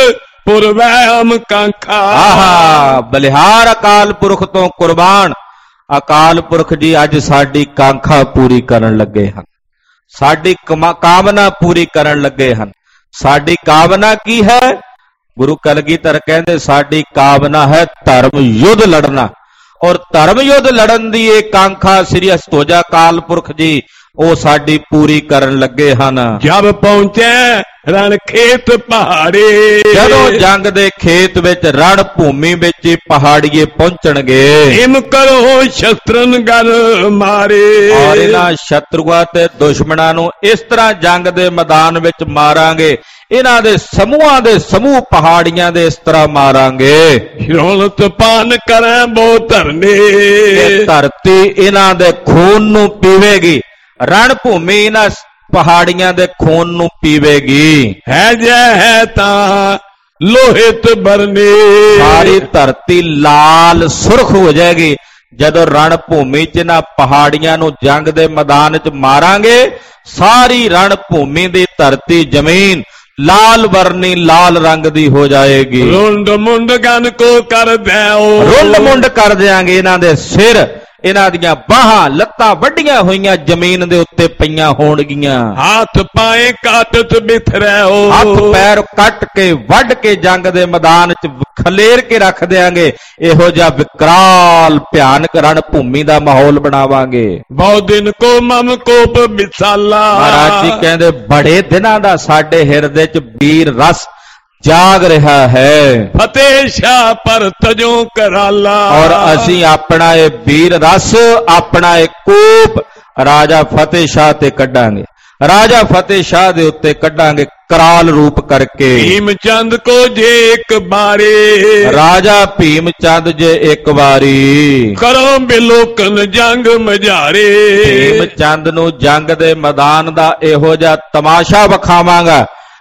ਪੁਰਵੈ ਹਮ ਕਾਂਖਾ। ਆਹਾ, ਬਲਿਹਾਰ ਅਕਾਲ ਪੁਰਖ ਤੋਂ ਕੁਰਬਾਨ ਅਕਾਲ ਪੁਰਖ ਜੀ ਅੱਜ ਸਾਡੀ ਕਾਂਖਾ ਪੂਰੀ ਕਰਨ ਲੱਗੇ ਹਨ, ਸਾਡੀ ਕਾਮਨਾ ਪੂਰੀ ਕਰਨ ਲੱਗੇ ਹਨ। ਸਾਡੀ ਕਾਮਨਾ ਕੀ ਹੈ? ਗੁਰੂ ਕਲਗੀਧਰ ਕਹਿੰਦੇ ਸਾਡੀ ਕਾਮਨਾ ਹੈ ਧਰਮ ਯੁੱਧ ਲੜਨਾ, ਔਰ ਧਰਮ ਯੁੱਧ ਲੜਨ ਦੀ ਇਹ ਕਾਂਖਾ ਸ੍ਰੀ ਅਸਤੋਜਾ ਅਕਾਲ ਪੁਰਖ ਜੀ ਉਹ ਸਾਡੀ ਪੂਰੀ ਕਰਨ ਲੱਗੇ ਹਨ। ਜਦ ਪਹੁੰਚੇ ਰਣ ਖੇਤ ਪਹਾੜੇ, ਜਦੋਂ ਜੰਗ ਦੇ ਖੇਤ ਵਿੱਚ, ਰਣ ਭੂਮੀ ਵਿੱਚ ਪਹਾੜੀਏ ਪਹੁੰਚਣਗੇ। ਇਮ ਕਰੋ ਸ਼ਸਤਰਨ ਗਰ ਮਾਰੇ, ਔਰ ਇਹਨਾਂ ਸ਼ਤਰੂਆਂ ਤੇ ਦੁਸ਼ਮਣਾਂ ਨੂੰ ਇਸ ਤਰ੍ਹਾਂ ਜੰਗ ਦੇ ਮੈਦਾਨ ਵਿੱਚ ਮਾਰਾਂਗੇ, ਇਹਨਾਂ ਦੇ ਸਮੂਹਾਂ ਦੇ ਸਮੂਹ ਪਹਾੜੀਆਂ ਦੇ ਇਸ ਤਰ੍ਹਾਂ ਮਾਰਾਂਗੇ। ਰੌਲਤ ਪਾਨ ਕਰੈ ਬੋ ਧਰਨੇ, ਇਹ ਧਰਤੀ ਇਹਨਾਂ ਦੇ ਖੂਨ ਨੂੰ ਪੀਵੇਗੀ, ਰਣ ਭੂਮੀ ਇਹਨਾਂ ਪਹਾੜੀਆਂ ਦੇ ਖੂਨ ਨੂੰ ਪੀਵੇਗੀ। ਹੈ ਜੈ ਹੈ ਤਾਂ ਲੋਹਿਤ ਬਰਨੇ, ਸਾਰੀ ਧਰਤੀ ਲਾਲ ਸੁਰਖ ਹੋ ਜਾਏਗੀ ਜਦੋਂ ਰਣ ਭੂਮੀ 'ਚ ਇਹਨਾਂ ਪਹਾੜੀਆਂ ਨੂੰ ਜੰਗ ਦੇ ਮੈਦਾਨ 'ਚ ਮਾਰਾਂਗੇ। ਸਾਰੀ ਰਣ ਭੂਮੀ ਦੀ ਧਰਤੀ ਜ਼ਮੀਨ ਲਾਲ ਵਰਨੀ, ਲਾਲ ਰੰਗ ਦੀ ਹੋ ਜਾਏਗੀ। ਰੁੰਡ ਮੁੰਡ ਗਨ ਕੋ ਕਰ ਦਿਓ, ਰੁੰਡ ਮੁੰਡ ਕਰ ਦਿਆਂਗੇ। ਇਹਨਾਂ ਦੇ ਸਿਰ, ਇਹਨਾਂ ਦੀਆਂ ਬਾਹਾਂ, ਲੱਤਾਂ ਵੱਡੀਆਂ ਹੋਈਆਂ ਜ਼ਮੀਨ ਦੇ ਉੱਤੇ ਪਈਆਂ ਹੋਣਗੀਆਂ। ਹੱਥ ਪਾਏ ਕਾਟਤ ਬਿਖਰਿਓ, ਹੱਥ ਪੈਰ ਕੱਟ ਕੇ, ਵੱਢ ਕੇ ਜੰਗ ਦੇ ਮੈਦਾਨ 'ਚ ਖਲੇਰ ਕੇ ਰੱਖ ਦਿਆਂਗੇ। ਇਹੋ ਜਿਹਾ ਵਿਕਰਾਲ ਭਿਆਨਕ ਰਣ ਭੂਮੀ ਦਾ ਮਾਹੌਲ ਬਣਾਵਾਂਗੇ। ਬਹੁਤ ਦਿਨ ਕੋ ਮਮ ਕੋਪ ਵਿਸਾਲਾ, ਮਹਾਰਾਜ ਜੀ ਕਹਿੰਦੇ ਬੜੇ ਦਿਨਾਂ ਦਾ ਸਾਡੇ ਹਿਰਦੇ 'ਚ ਵੀਰ ਰਸ ਜਾਗ ਰਿਹਾ ਹੈ। ਫਤਿਹ ਸ਼ਾਹ ਪਰ ਤਜੋ ਕਰਾਲਾ, ਔਰ ਅਸੀਂ ਆਪਣਾ ਇਹ ਵੀਰ ਰਸ, ਆਪਣਾ ਇਹ ਕੋਪ ਰਾਜਾ ਫਤਿਹ ਸ਼ਾਹ ਤੇ ਕੱਢਾਂਗੇ, ਰਾਜਾ ਫਤਿਹ ਸ਼ਾਹ ਦੇ ਉੱਤੇ ਕੱਢਾਂਗੇ ਕਰਾਲ ਰੂਪ ਕਰਕੇ। ਭੀਮ ਚੰਦ ਕੋ ਜੇ ਇੱਕ ਬਾਰੇ, ਰਾਜਾ ਭੀਮ ਚੰਦ ਜੇ ਇੱਕ ਵਾਰੀ ਕਰੋ ਬਿਲੋਕਨ ਜੰਗ ਮਝਾਰੇ। ਭੀਮ ਚੰਦ ਨੂੰ ਜੰਗ ਦੇ ਮੈਦਾਨ ਦਾ ਇਹੋ ਜਿਹਾ ਤਮਾਸ਼ਾ ਵਿਖਾਵਾਂਗਾ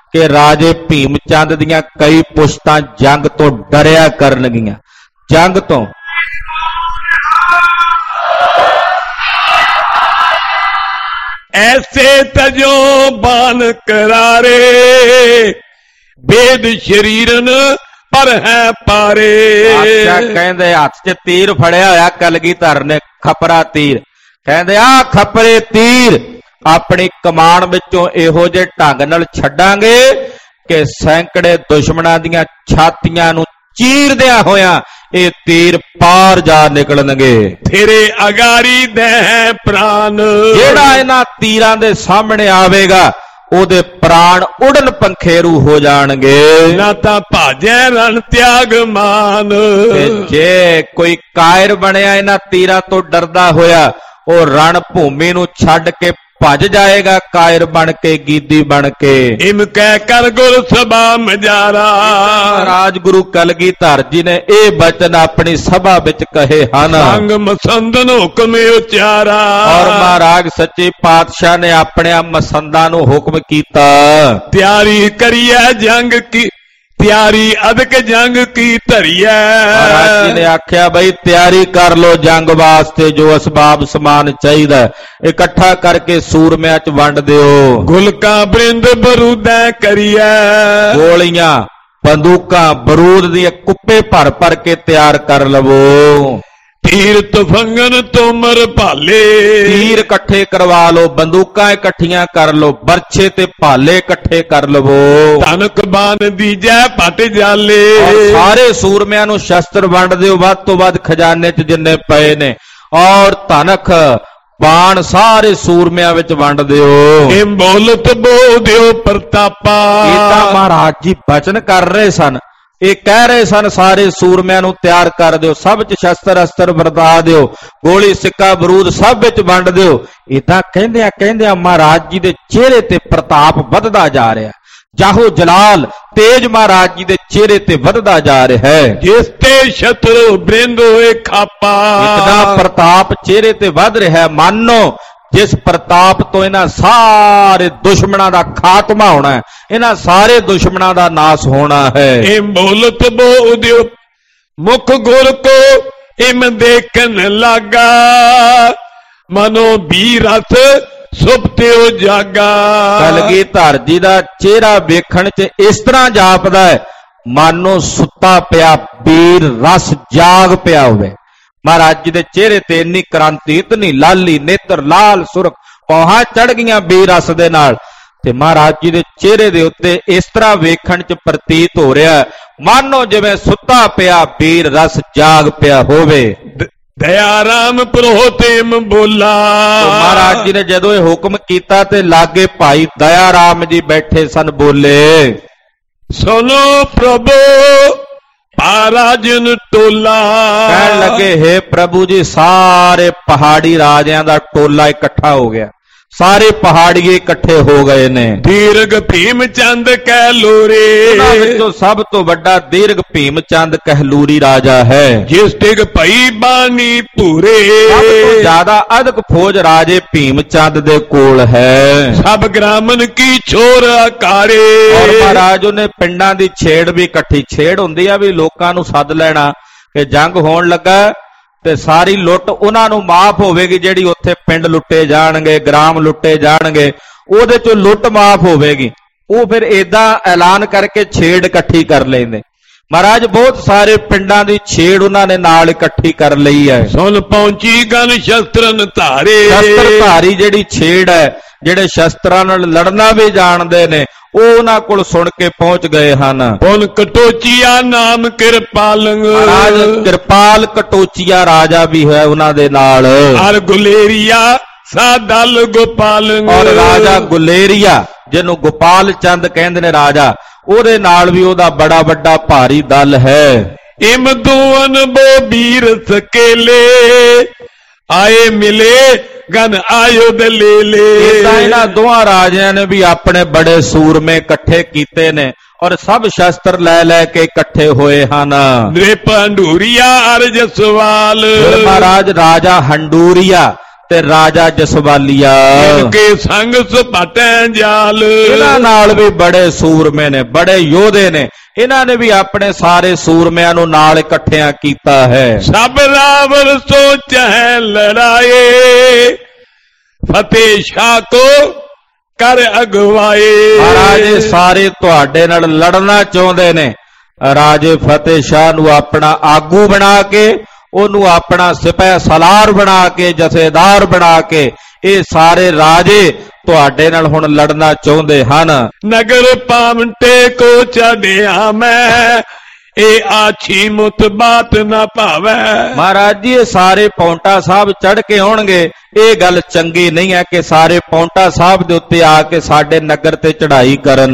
कि राजे भीम चंद दियां कई पुश्तां जंग तो डरिया करनगियां। जंग तो ऐसे तजो बान करारे, बेद शरीरन पर है पारे। कहंदे हत्थ च तीर फड़िया होया कलगीधर ने, खपरा तीर। कहंदे आ खपरे तीर अपनी कमान विचों इहो जे ढंग नाल छड्डांगे कि सैकड़े दुश्मनां दीयां छातियां नूं चीरदियां होया ये तीर पार जा निकलणगे। तेरे अगारी दे प्राण, जेड़ा इन्हां तीरां दे सामने आवेगा ओदे प्राण उड़न पंखेरू हो जाणगे। ना तां भाजै रण त्याग मान, जे कोई कायर बनिया इन्हां तीरां तो डरदा होया ओ रण भूमि नूं छड्ड के भज जाएगा कायर बन के, गीदी बन के। इम कह कर गुर सभा मजारा, राज गुरु कलगीधर जी ने ये बचन अपनी सभा विच कहे हन। संग मसंदन हुक्म उचारा, और महाराज सच्चे पातशाह ने अपने मसंदा नूं हुक्म कीता, तैयारी करिए जंग की, तैयारी अदक जंग की धरिए। महाराज जी ने आख्या बई तैयारी कर लो जंग वास्ते, जो असबाब समान चाहिए इकट्ठा करके सूरमियां च वंड दिओ। गुलका बरिंद बरूदै करिए, गोलियां बंदूकां बरूद दी कुप्पे भर भर के तैयार कर लवो। तीर तुफंगन तोमर भाले, तीर इकट्ठे करवा लो, बंदूकां इकट्ठियां कर लो, बरछे ते भाले इकट्ठे कर लवो। तनक बान दीजै पट जाले, और सारे सूरमियां नूं शस्त्र वंड दिओ वध तो वध खजाने च जिन्ने पए ने, और तनक बाण सारे सूरमियां विच वंड दिओ। इम बोलत बो दिओ प्रतापा, इतां महाराज जी बचन कर रहे सन, ये कह रहे सन सारे सूरमियां नूं तैयार कर दिओ, सब च शस्त्र अस्त्र वरता दिओ, गोली सिक्का बरूद सब विच वंड दिओ। इदां कहंदियां कहंदियां महाराज जी दे चेहरे ते प्रताप वधदा जा रहा, जाहो जलाल तेज महाराज जी दे चेहरे ते वधदा जा रहा है। जिस ते शत्रु बृंद होए खापा, इतना प्रताप चेहरे ते वध रहा है, मानो जिस प्रताप तो इन्हां सारे दुश्मनां दा खात्मा होना है, इन्हां सारे दुश्मनां दा नाश होना है। इम बोलत बो दियो मुख गुर को, इम देखन लागा, मनो भी रस सुपते हो जागा। कलगीधर जी दा चेहरा वेखण च इस तरह जापदा है मानो सुता पिया बीर रस जाग पिया होवे। महाराज जी दे चेहरे ते इन्नी क्रांति, इतनी लाली नेत्र लाल सुरख पौहा चढ़ गईयां बेरस दे नाल, ते महाराज जी दे चेहरे दे उत्ते इस तरह वेखण च प्रतीत हो रहा है मानो जिवें सुता पिया बीर रस जाग पिया होवे। दयाराम प्रोहतेम बोला, महाराज जी ने जदों ये हुक्म कीता ते लागे भाई दयाराम जी बैठे सन, बोले सुनो प्रभु राजन टोला। कहन लगे हे प्रभु जी सारे पहाड़ी राजियां दा टोला इकट्ठा हो गया, सारे पहाड़िए इकट्ठे हो गए ने। दीर्घ भीम चंद कहलूरी, तो सब तो बड़ा दीर्घ भीम चंद कहलूरी राजा है। जिस टिग भई बानी पूरे, सब तो ज्यादा अदक फौज राजे भीम चंद दे कोल है। सब ग्रामन की छोर अकारे, और महाराज उन्हें पिंडां दी छेड़ भी इकट्ठी, छेड़ हुंदी आ भी लोकां नूं सद लेना कि जंग होण लगा ते सारी लुੱਟ उन्हां नूं माफ होवेगी, जिहड़ी उत्थे पिंड लुੱਟੇ जाणगे, ग्राम लुੱਟੇ जाणगे, ਉਹਦੇ चों लुੱਟ माफ होवेगी। ਉਹ फिर इदां ऐलान करके छेड़ इकट्ठी कर लेंदे। महाराज बहुत सारे पिंडां दी छेड़ उन्होंने नाल इकट्ठी कर लई है। सुन पहुंची गन शस्त्रन धारे, शस्त्र धारी जिहड़ी छेड़ है, जिहड़े शस्त्रां नाल लड़ना भी जाणदे ने, ਉਹ ਉਹਨਾਂ ਕੋਲ ਸੁਣ ਕੇ ਪਹੁੰਚ ਗਏ ਹਨ। ਪੁਨ ਕਟੋਚੀਆ ਨਾਮ ਕਿਰਪਾਲੰਗ, ਰਾਜ ਕਿਰਪਾਲ ਕਟੋਚੀਆ ਰਾਜਾ ਵੀ ਹੈ ਉਹਨਾਂ ਦੇ ਨਾਲ। ਅਰ ਗੁਲੇਰੀਆ ਸਾਦਲ ਗੋਪਾਲੰਗ, ਔਰ ਰਾਜਾ ਗੁਲੇਰੀਆ ਜਿਹਨੂੰ ਗੋਪਾਲ ਚੰਦ ਕਹਿੰਦੇ ਨੇ ਰਾਜਾ, ਉਹਦੇ ਨਾਲ ਵੀ ਉਹਦਾ ਬੜਾ ਵੱਡਾ ਭਾਰੀ ਦਲ ਹੈ। ਇਮ ਦੁਵਨ ਬੋ ਵੀਰ ਸਕੇਲੇ, ਆਏ ਮਿਲੇ गन आयुध ले ले। इन्हां दोहां राजियां ने भी अपने बड़े सूरमे इकट्ठे कीते ने और सब शस्त्र लै लै के इकट्ठे होए हन। नृप हंडूरिया अर जसवाल, महाराज राजा हंडूरिया ਤੇ ਰਾਜਾ ਜਸਵਾਲੀਆ। ਕੇ ਸੰਗ ਸੁਪਟੈ ਜਾਲ। ਇਹਨਾਂ ਨਾਲ ਵੀ ਬੜੇ ਸੂਰਮੇ ਨੇ, ਬੜੇ ਯੋਧੇ ਨੇ। ਇਹਨਾਂ ਨੇ ਵੀ ਆਪਣੇ ਸਾਰੇ ਸੂਰਮਿਆਂ ਨੂੰ ਨਾਲ ਇਕੱਠਿਆਂ ਕੀਤਾ ਹੈ। ਸਭ ਰਾਵਣ ਸੋਚੈ ਲੜਾਏ, ਫਤਿਹ ਸ਼ਾਹ ਕੋ ਕਰ ਅਗਵਾਏ। ਮਹਾਰਾਜ ਸਾਰੇ ਤੁਹਾਡੇ ਨਾਲ ਲੜਨਾ ਚਾਹੁੰਦੇ ਨੇ। ਰਾਜੇ ਫਤਿਹ ਸ਼ਾਹ ਨੂੰ ਆਪਣਾ ਆਗੂ ਬਣਾ ਕੇ, ਉਹਨੂੰ ਆਪਣਾ ਸਿਪਾਹ ਸਲਾਰ ਬਣਾ ਕੇ, ਜਥੇਦਾਰ ਬਣਾ ਕੇ ਇਹ ਸਾਰੇ ਰਾਜੇ ਤੁਹਾਡੇ ਨਾਲ ਹੁਣ ਲੜਨਾ ਚਾਹੁੰਦੇ ਹਨ। ਨਗਰ ਪਾਵੰਟੇ ਕੋ ਛੱਡਿਆ ਮੈਂ, ਇਹ ਆਛੀ ਮੁਤ ਬਾਤ ਨਾ ਭਾਵੈ। ਮਹਾਰਾਜ ਜੀ ਇਹ ਸਾਰੇ ਪੌਂਟਾ ਸਾਹਿਬ ਚੜ ਕੇ ਆਉਣਗੇ, ਇਹ ਗੱਲ ਚੰਗੀ ਨਹੀਂ ਹੈ ਕਿ ਸਾਰੇ ਪੌਂਟਾ ਸਾਹਿਬ ਦੇ ਉੱਤੇ ਆ ਕੇ ਸਾਡੇ ਨਗਰ ਤੇ ਚੜ੍ਹਾਈ ਕਰਨ।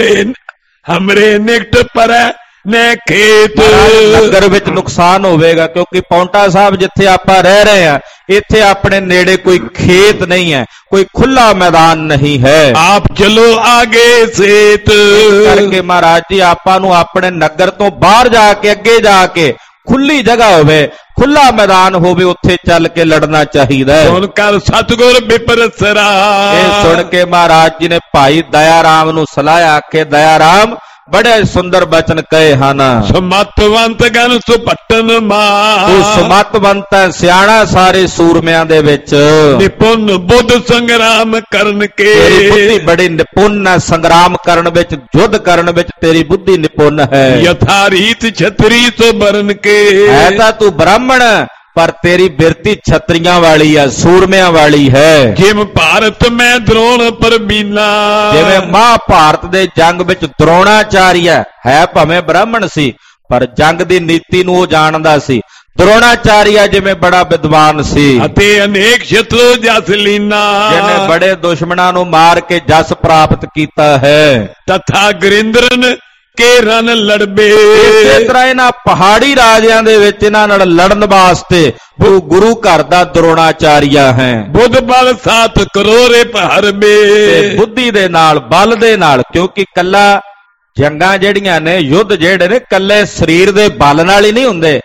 ਹਮਰੇ ਨਿਕਟ ਪਰੈ ਨੇ ਖੇਤ। ਨਗਰ ਵਿੱਚ ਨੁਕਸਾਨ ਹੋਵੇਗਾ, ਕਿਉਂਕਿ ਪੌਂਟਾ ਸਾਹਿਬ ਜਿੱਥੇ ਆਪਾਂ ਰਹਿ ਰਹੇ ਹਾਂ ਇੱਥੇ ਆਪਣੇ ਨੇੜੇ ਕੋਈ ਖੇਤ ਨਹੀਂ ਹੈ, ਕੋਈ ਖੁੱਲਾ ਮੈਦਾਨ ਨਹੀਂ ਹੈ। ਆਪ ਚਲੋ ਆਗੇ ਸੇਤ। ਕਰਕੇ ਮਹਾਰਾਜ ਜੀ ਆਪਾਂ ਨੂੰ ਆਪਣੇ ਨਗਰ ਤੋਂ ਬਾਹਰ ਜਾ ਕੇ, ਅੱਗੇ ਜਾ ਕੇ ਖੁੱਲੀ ਜਗ੍ਹਾ ਹੋਵੇ, ਖੁੱਲਾ ਮੈਦਾਨ ਹੋਵੇ, ਉੱਥੇ ਚੱਲ ਕੇ ਲੜਨਾ ਚਾਹੀਦਾ ਹੈ। ਸੁਣ ਕਰ ਸਤਿਗੁਰ ਬਿਪਰਸਰਾ। ਇਹ ਸੁਣ ਕੇ ਮਹਾਰਾਜ ਜੀ ਨੇ ਭਾਈ ਦਇਆ ਰਾਮ ਨੂੰ ਸਲਾਹਿਆ ਕਿ ਦਇਆ ਰਾਮ ਬੜੇ ਸੁੰਦਰ ਬਚਨ ਕਹੇ ਹਨ। ਸਮਤਵੰਤ ਗਨ ਸੁਪਟਨ ਮਾਰ। ਤੂੰ ਸਮਤਵੰਤ ਹੈ, ਸਿਆਣਾ ਸਾਰੇ ਸੂਰਮਿਆਂ ਦੇ ਵਿੱਚ। ਨਿਪੁੰਨ ਬੁੱਧ ਸੰਗਰਾਮ ਕਰਨ ਕੇ। ਤੇਰੀ ਬੁੱਧੀ ਬੜੀ ਨਿਪੁੰਨ ਹੈ, ਸੰਗਰਾਮ ਕਰਨ ਵਿੱਚ, ਯੁੱਧ ਕਰਨ ਵਿੱਚ ਤੇਰੀ ਬੁੱਧੀ ਨਿਪੁੰਨ ਹੈ। ਯਥਾ ਰੀਤ ਛਤਰੀ ਸੋ ਬਰਨ ਕੇ। ਹੈ ਤਾਂ ਤੂੰ ਬ੍ਰਾਹਮਣ ਪਰ ਤੇਰੀ ਬਿਰਤੀ ਛਤਰੀਆਂ ਵਾਲੀ ਹੈ, ਸੂਰਮਿਆਂ ਵਾਲੀ ਹੈ। ਜਿਮ ਭਾਰਤ ਮੈਂ ਦਰੋਣ ਪਰਬੀਨਾ। ਜਿਵੇਂ ਮਹਾਭਾਰਤ ਦੇ ਜੰਗ ਵਿੱਚ ਦਰੋਣਾਚਾਰੀਆ ਹੈ, ਭਾਵੇਂ ਬ੍ਰਾਹਮਣ ਸੀ ਪਰ ਜੰਗ ਦੀ ਨੀਤੀ ਨੂੰ ਉਹ ਜਾਣਦਾ ਸੀ। ਦਰੋਣਾਚਾਰੀਆ ਜਿਵੇਂ ਬੜਾ ਵਿਦਵਾਨ ਸੀ ਅਤੇ ਅਨੇਕ ਸ਼ਤਰੂ ਜਸ ਲੀਨਾ। ਜਿਹਨੇ ਬੜੇ ਦੁਸ਼ਮਣਾਂ ਨੂੰ ਮਾਰ ਕੇ ਜਸ ਪ੍ਰਾਪਤ ਕੀਤਾ ਹੈ। ਤਥਾ ਗੁਰਿੰਦਰਨ ਕੇ ਰਨ ਲੜਬੇ। ਇਸੇ ਤਰ੍ਹਾਂ ਇਹਨਾਂ ਪਹਾੜੀ ਰਾਜਿਆਂ ਦੇ ਵਿੱਚ ਇਹਨਾਂ ਨਾਲ ਲੜਨ ਵਾਸਤੇ ਉਹ ਗੁਰੂ ਘਰ ਦਾ ਦਰੋਣਾਚਾਰੀਆ ਹੈ। ਬੁੱਧ ਬਲ ਸਾਥ ਕਰੋਰੇ ਪਹਰਬੇ। ਬੁੱਧੀ ਦੇ ਨਾਲ, ਬਲ ਦੇ ਨਾਲ, ਕਿਉਂਕਿ ਕੱਲਾ ਜੰਗਾਂ ਜਿਹੜੀਆਂ ਨੇ, ਯੁੱਧ ਜਿਹੜੇ ਨੇ ਕੱਲੇ ਸਰੀਰ ਦੇ ਬਲ ਨਾਲ ਹੀ ਨਹੀਂ ਹੁੰਦੇ,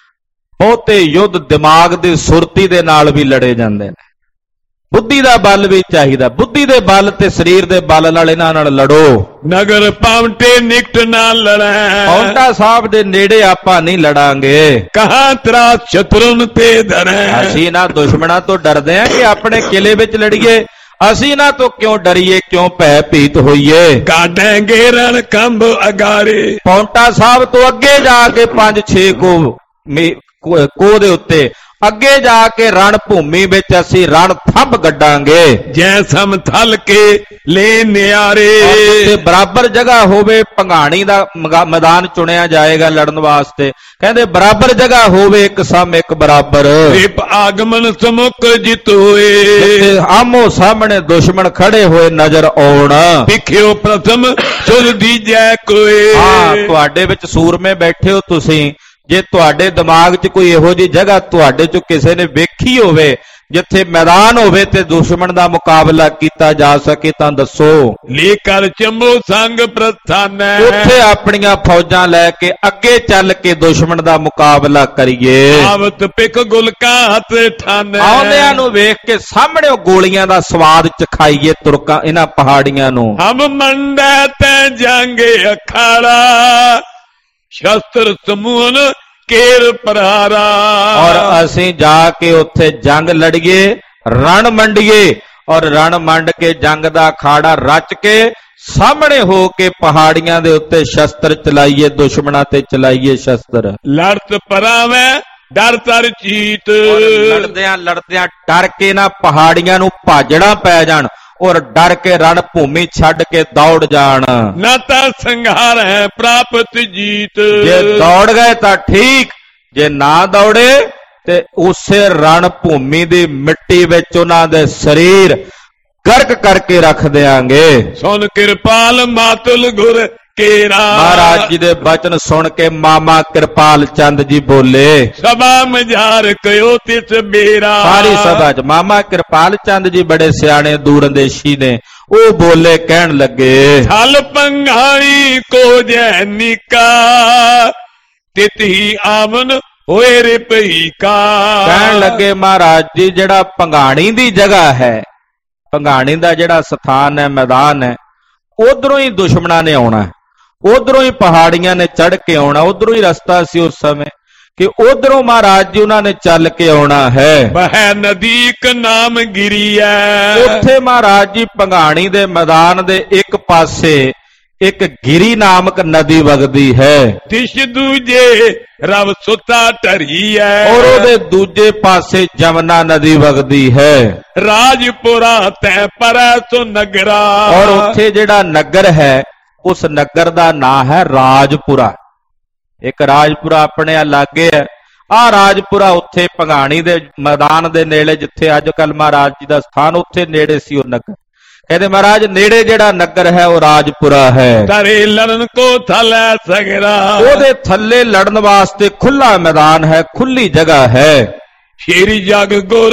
ਬਹੁਤੇ ਯੁੱਧ ਦਿਮਾਗ ਦੀ ਸੁਰਤੀ ਦੇ ਨਾਲ ਵੀ ਲੜੇ ਜਾਂਦੇ ਨੇ। ਬੁੱਧੀ ਦਾ ਬਲ ਵੀ ਚਾਹੀਦਾ, ਬੁੱਧੀ ਦੇ ਬਲ ਤੇ ਸਰੀਰ ਦੇ ਬਲ ਨਾਲ ਇਹਨਾਂ ਨਾਲ ਲੜੋ। ਨਗਰ ਪਾਵੰਟੇ ਨਿਕਟ ਨਾ ਲੜੈ। ਪੌਂਟਾ ਸਾਹਿਬ ਦੇ ਨੇੜੇ ਆਪਾਂ ਨਹੀਂ ਲੜਾਂਗੇ। ਕਹਾਂ ਤਰਾ ਸ਼ਤਰੁਨ ਤੇ ਧਰੈ। ਅਸੀਂ ਨਾ ਦੁਸ਼ਮਣਾਂ ਤੋਂ ਡਰਦੇ ਆਂ ਕਿ ਆਪਣੇ ਕਿਲੇ ਵਿੱਚ ਲੜੀਏ। ਅਸੀਂ ਇਹਨਾਂ ਤੋਂ ਕਿਉਂ ਡਰੀਏ, ਕਿਉਂ ਭੈ ਭੀਤ ਹੋਈਏ। ਕਾਢਾਂਗੇ ਰਣ ਕੰਬ ਅਗਾਰੇ। ਪੌਂਟਾ ਸਾਹਿਬ ਤੋਂ ਅੱਗੇ ਜਾ ਕੇ 5-6 ਕੋਹ ਦੇ ਉੱਤੇ ਅੱਗੇ ਜਾ ਕੇ ਰਣ ਭੂਮੀ ਵਿੱਚ ਅਸੀਂ ਰਣ ਥੰਬ ਗੱਡਾਂਗੇ। ਜੈ ਸਮ ਥਲ ਕੇ ਲੈ ਨਿਆਰੇ। ਤੇ ਬਰਾਬਰ ਜਗ੍ਹਾ ਹੋਵੇ, ਭੰਗਾਣੀ ਦਾ ਮੈਦਾਨ ਚੁਣਿਆ ਜਾਏਗਾ ਲੜਨ ਵਾਸਤੇ। ਕਹਿੰਦੇ ਬਰਾਬਰ ਜਗ੍ਹਾ ਹੋਵੇ, ਇੱਕ ਸਮ ਇੱਕ ਬਰਾਬਰ। ਵਿਪ ਆਗਮਨ ਸਮੁਖ ਜਿਤੋਏ। ਆਮੋ ਸਾਹਮਣੇ ਦੁਸ਼ਮਣ ਖੜੇ ਹੋਏ ਨਜ਼ਰ ਆਉਣ। ਵਿਖਿਓ ਪ੍ਰਥਮ ਸੁਰ ਦੀਜੈ ਕੋਏ। ਹਾਂ, ਤੁਹਾਡੇ ਵਿੱਚ ਸੂਰਮੇ ਬੈਠੇ ਹੋ ਤੁਸੀਂ। ਜੇ ਤੁਹਾਡੇ ਦਿਮਾਗ 'ਚ ਕੋਈ ਇਹੋ ਜਿਹੀ ਜਗ੍ਹਾ ਤੁਹਾਡੇ 'ਚੋਂ ਕਿਸੇ ਨੇ ਵੇਖੀ ਹੋਵੇ ਜਿੱਥੇ ਮੈਦਾਨ ਹੋਵੇ ਤੇ ਦੁਸ਼ਮਣ ਦਾ ਮੁਕਾਬਲਾ ਕੀਤਾ ਜਾ ਸਕੇ ਤਾਂ ਦੱਸੋ। ਲੈ ਕਰ ਚੰਬੋ ਸੰਗ ਪ੍ਰਸਥਾਨੈ। ਉੱਥੇ ਆਪਣੀਆਂ ਫੌਜਾਂ ਲੈ ਕੇ ਅੱਗੇ ਚੱਲ ਕੇ ਦੁਸ਼ਮਣ ਦਾ ਮੁਕਾਬਲਾ ਕਰੀਏ। ਆਵਤ ਪਿਕ ਗੁਲਕਾ ਹੱਥ ਠਾਨੈ। ਆਉਂਦਿਆਂ ਨੂੰ ਵੇਖ ਕੇ ਸਾਹਮਣੇ ਉਹ ਗੋਲੀਆਂ ਦਾ ਸਵਾਦ ਚਖਾਈਏ ਤੁਰਕਾਂ ਇਹਨਾਂ ਪਹਾੜੀਆਂ ਨੂੰ। ਹਮ ਮੰਡੈ ਤੈ ਜੰਗ ਅਖਾੜਾ, ਸ਼ਸਤਰ ਸਮੂਹਨ ਕੇਰ ਪਰਾਰਾ। ਔਰ ਅਸੀਂ ਜਾ ਕੇ ਉੱਥੇ ਜੰਗ ਲੜੀਏ, ਰਣ ਮੰਡੀਏ, ਔਰ ਰਣ ਮੰਡ ਕੇ ਜੰਗ ਦਾ ਅਖਾੜਾ ਰਚ ਕੇ ਸਾਹਮਣੇ ਹੋ ਕੇ ਪਹਾੜੀਆਂ ਦੇ ਉੱਤੇ ਸ਼ਸਤਰ ਚਲਾਈਏ, ਦੁਸ਼ਮਣਾਂ ਤੇ ਚਲਾਈਏ ਸ਼ਸਤਰ। ਲੜਤ ਪਰਾਵੇਂ ਡਰ ਤਰ ਚੀਤ। ਲੜਦਿਆਂ ਲੜਦਿਆਂ ਡਰ ਕੇ ਨਾ ਪਹਾੜੀਆਂ ਨੂੰ ਭਾਜੜਾ ਪੈ ਜਾਣ ਔਰ ਡਰ ਕੇ ਰਣ ਭੂਮੀ ਛੱਡ ਕੇ ਦੌੜ ਜਾਣ। ਨਾ ਤਾਂ ਸੰਘਾਰ ਹੈ ਪ੍ਰਾਪਤ ਜੀਤ। ਜੇ ਦੌੜ ਗਏ ਤਾਂ ਠੀਕ, ਜੇ ਨਾ ਦੌੜੇ ਤੇ ਉਸੇ ਰਣ ਭੂਮੀ ਦੀ ਮਿੱਟੀ ਵਿੱਚ ਉਹਨਾਂ ਦੇ ਸਰੀਰ ਗਰਕ ਕਰਕੇ ਰੱਖ ਦਿਆਂਗੇ। ਸੁਣ ਕਿਰਪਾਲ ਮਾਤੁਲ ਗੁਰ ਕੇਰਾ। ਮਹਾਰਾਜ ਜੀ ਦੇ ਬਚਨ ਸੁਣ ਕੇ ਮਾਮਾ ਕਿਰਪਾਲ ਚੰਦ ਜੀ ਬੋਲੇ। ਸਭਾ ਮਝਾਰ ਕਯੋ ਤਿਸ ਬੇਰਾ। ਸਾਰੀ ਸਭਾ 'ਚ ਮਾਮਾ ਕਿਰਪਾਲ ਚੰਦ ਜੀ ਬੜੇ ਸਿਆਣੇ ਦੂਰੰਦੇਸ਼ੀ ਨੇ। ਉਹ ਬੋਲੇ, ਕਹਿਣ ਲੱਗੇ, ਥਲ ਪੰਘਾਣੀ ਕੋ ਜੈ ਨਿਕਾ, ਤਿਤ ਹੀ ਆਵਨ ਹੋਏ ਰਿਪਈ ਕਾ। ਕਹਿਣ ਲੱਗੇ ਮਹਾਰਾਜ ਜੀ ਜਿਹੜਾ ਭੰਗਾਣੀ ਦੀ ਜਗ੍ਹਾ ਹੈ, ਭੰਗਾਣੀ ਦਾ ਜਿਹੜਾ ਸਥਾਨ ਹੈ, ਮੈਦਾਨ ਹੈ, ਉਧਰੋਂ ਹੀ ਦੁਸ਼ਮਣਾਂ ਨੇ ਆਉਣਾ, ਉਧਰੋਂ ਹੀ ਪਹਾੜੀਆਂ ਨੇ ਚੜ੍ਹ ਕੇ ਆਉਣਾ, ਉਧਰੋਂ ਹੀ ਰਸਤਾ ਸੀ ਉਸ ਸਮੇਂ ਕਿ ਉਧਰੋਂ ਮਹਾਰਾਜ ਜੀ ਉਹਨਾਂ ਨੇ ਚੱਲ ਕੇ ਆਉਣਾ ਹੈ। ਬਹਿ ਨਦੀਕ ਨਾਮ ਗਿਰੀਐ। ਉੱਥੇ ਮਹਾਰਾਜ ਜੀ ਭੰਗਾਣੀ ਦੇ ਮੈਦਾਨ ਦੇ ਇੱਕ ਪਾਸੇ ਇੱਕ ਗਿਰੀ ਨਾਮਕ ਨਦੀ ਵਗਦੀ ਹੈ, ਦਿਸ਼ ਦੂਜੇ ਰਵ ਸੁਤਾ ਢਰੀਐ। ਔਰ ਉਹਦੇ ਦੂਜੇ ਪਾਸੇ ਜਮਨਾ ਨਦੀ ਵਗਦੀ ਹੈ। ਰਾਜਪੁਰਾ ਤੈ ਪਰੈ ਸੋ ਨਗਰਾ। ਔਰ ਉੱਥੇ ਜਿਹੜਾ ਨਗਰ ਹੈ ਉਸ ਨਗਰ ਦਾ ਨਾਂ ਹੈ ਰਾਜਪੁਰਾ। ਇੱਕ ਰਾਜਪੁਰਾ ਆਪਣੇ ਆ ਲਾਗੇ ਹੈ, ਆ ਰਾਜਪੁਰਾ ਉੱਥੇ ਭੰਗਾਣੀ ਦੇ ਮੈਦਾਨ ਦੇ ਨੇੜੇ, ਜਿੱਥੇ ਅੱਜ ਕੱਲ ਮਹਾਰਾਜ ਜੀ ਦਾ ਸਥਾਨ, ਉੱਥੇ ਨੇੜੇ ਸੀ ਉਹ ਨਗਰ। ਕਹਿੰਦੇ ਮਹਾਰਾਜ ਨੇੜੇ ਜਿਹੜਾ ਨਗਰ ਹੈ ਉਹ ਰਾਜਪੁਰਾ ਹੈ। ਤਰੇ ਲੜਨ ਕੋ ਥਲੈ ਸਗਰਾ। ਉਹਦੇ ਥੱਲੇ ਲੜਨ ਵਾਸਤੇ ਖੁੱਲਾ ਮੈਦਾਨ ਹੈ, ਖੁੱਲੀ ਜਗ੍ਹਾ ਹੈ। ਸ਼ੇਰੀ ਜਗ ਗੁਰ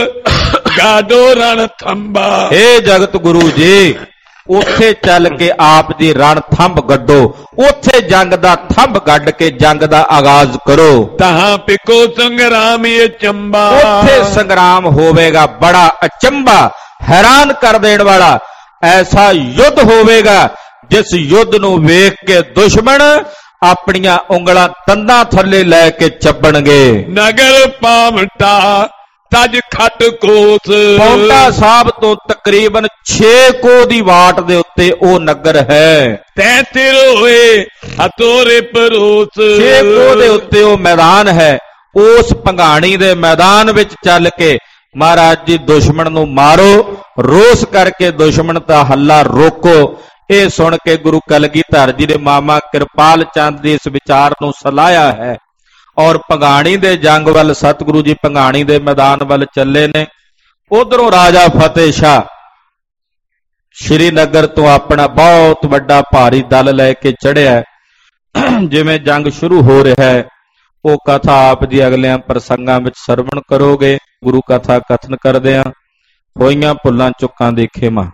ਗਾਡੋ ਰਣ ਥੰਬਾ। ਏ ਜਗਤ ਗੁਰੂ ਜੀ, ਉੱਥੇ ਚੱਲ ਕੇ ਆਪ ਜੀ ਰਣ ਥੰਬ ਗੱਡੋ, ਉੱਥੇ ਜੰਗ ਦਾ ਥੰਬ ਗੱਡ ਕੇ ਜੰਗ ਦਾ ਆਗਾਜ਼ ਕਰੋ। ਤਹਾਂ ਪਿਕੋ ਸੰਗਰਾਮ ਇਹ ਚੰਬਾ। ਉੱਥੇ ਸੰਗਰਾਮ ਹੋਵੇਗਾ ਬੜਾ ਅਚੰਭਾ, हैरान कर देने वाला ऐसा युद्ध होवेगा जिस युद्ध नूं वेख के दुश्मन अपनियां उंगलां दंदां थल्ले लैके चब्बणगे। नगर पावटा तज खट कोस। पौंटा साहब तो तकरीबन 6 को दी वाट दे उत्ते ओ नगर है। तैतिर होए हथोरे परोस। 6 को दे उत्ते ओ मैदान है। उस भंगाणी दे मैदान विच चल के महाराज जी दुश्मन नूं मारो, रोस करके दुश्मन दा हल्ला रोको। ये सुन के गुरु कलगीधर जी ने मामा कृपाल चंद जी इस विचार नूं सलाया है और भंगाणी दे जंग वल सतगुरु जी भंगाणी दे मैदान वल चले ने। उधरों राजा फतेह शाह श्रीनगर तो अपना बहुत वड्डा भारी दल लैके चढ़िया। जिवें जंग शुरू हो रहा है वो कथा आप जी अगलियां प्रसंगां विच सरवण करोगे। गुरु कथा कथन करदिआं होईआं भुल्लां चुक्कां दी खेमा।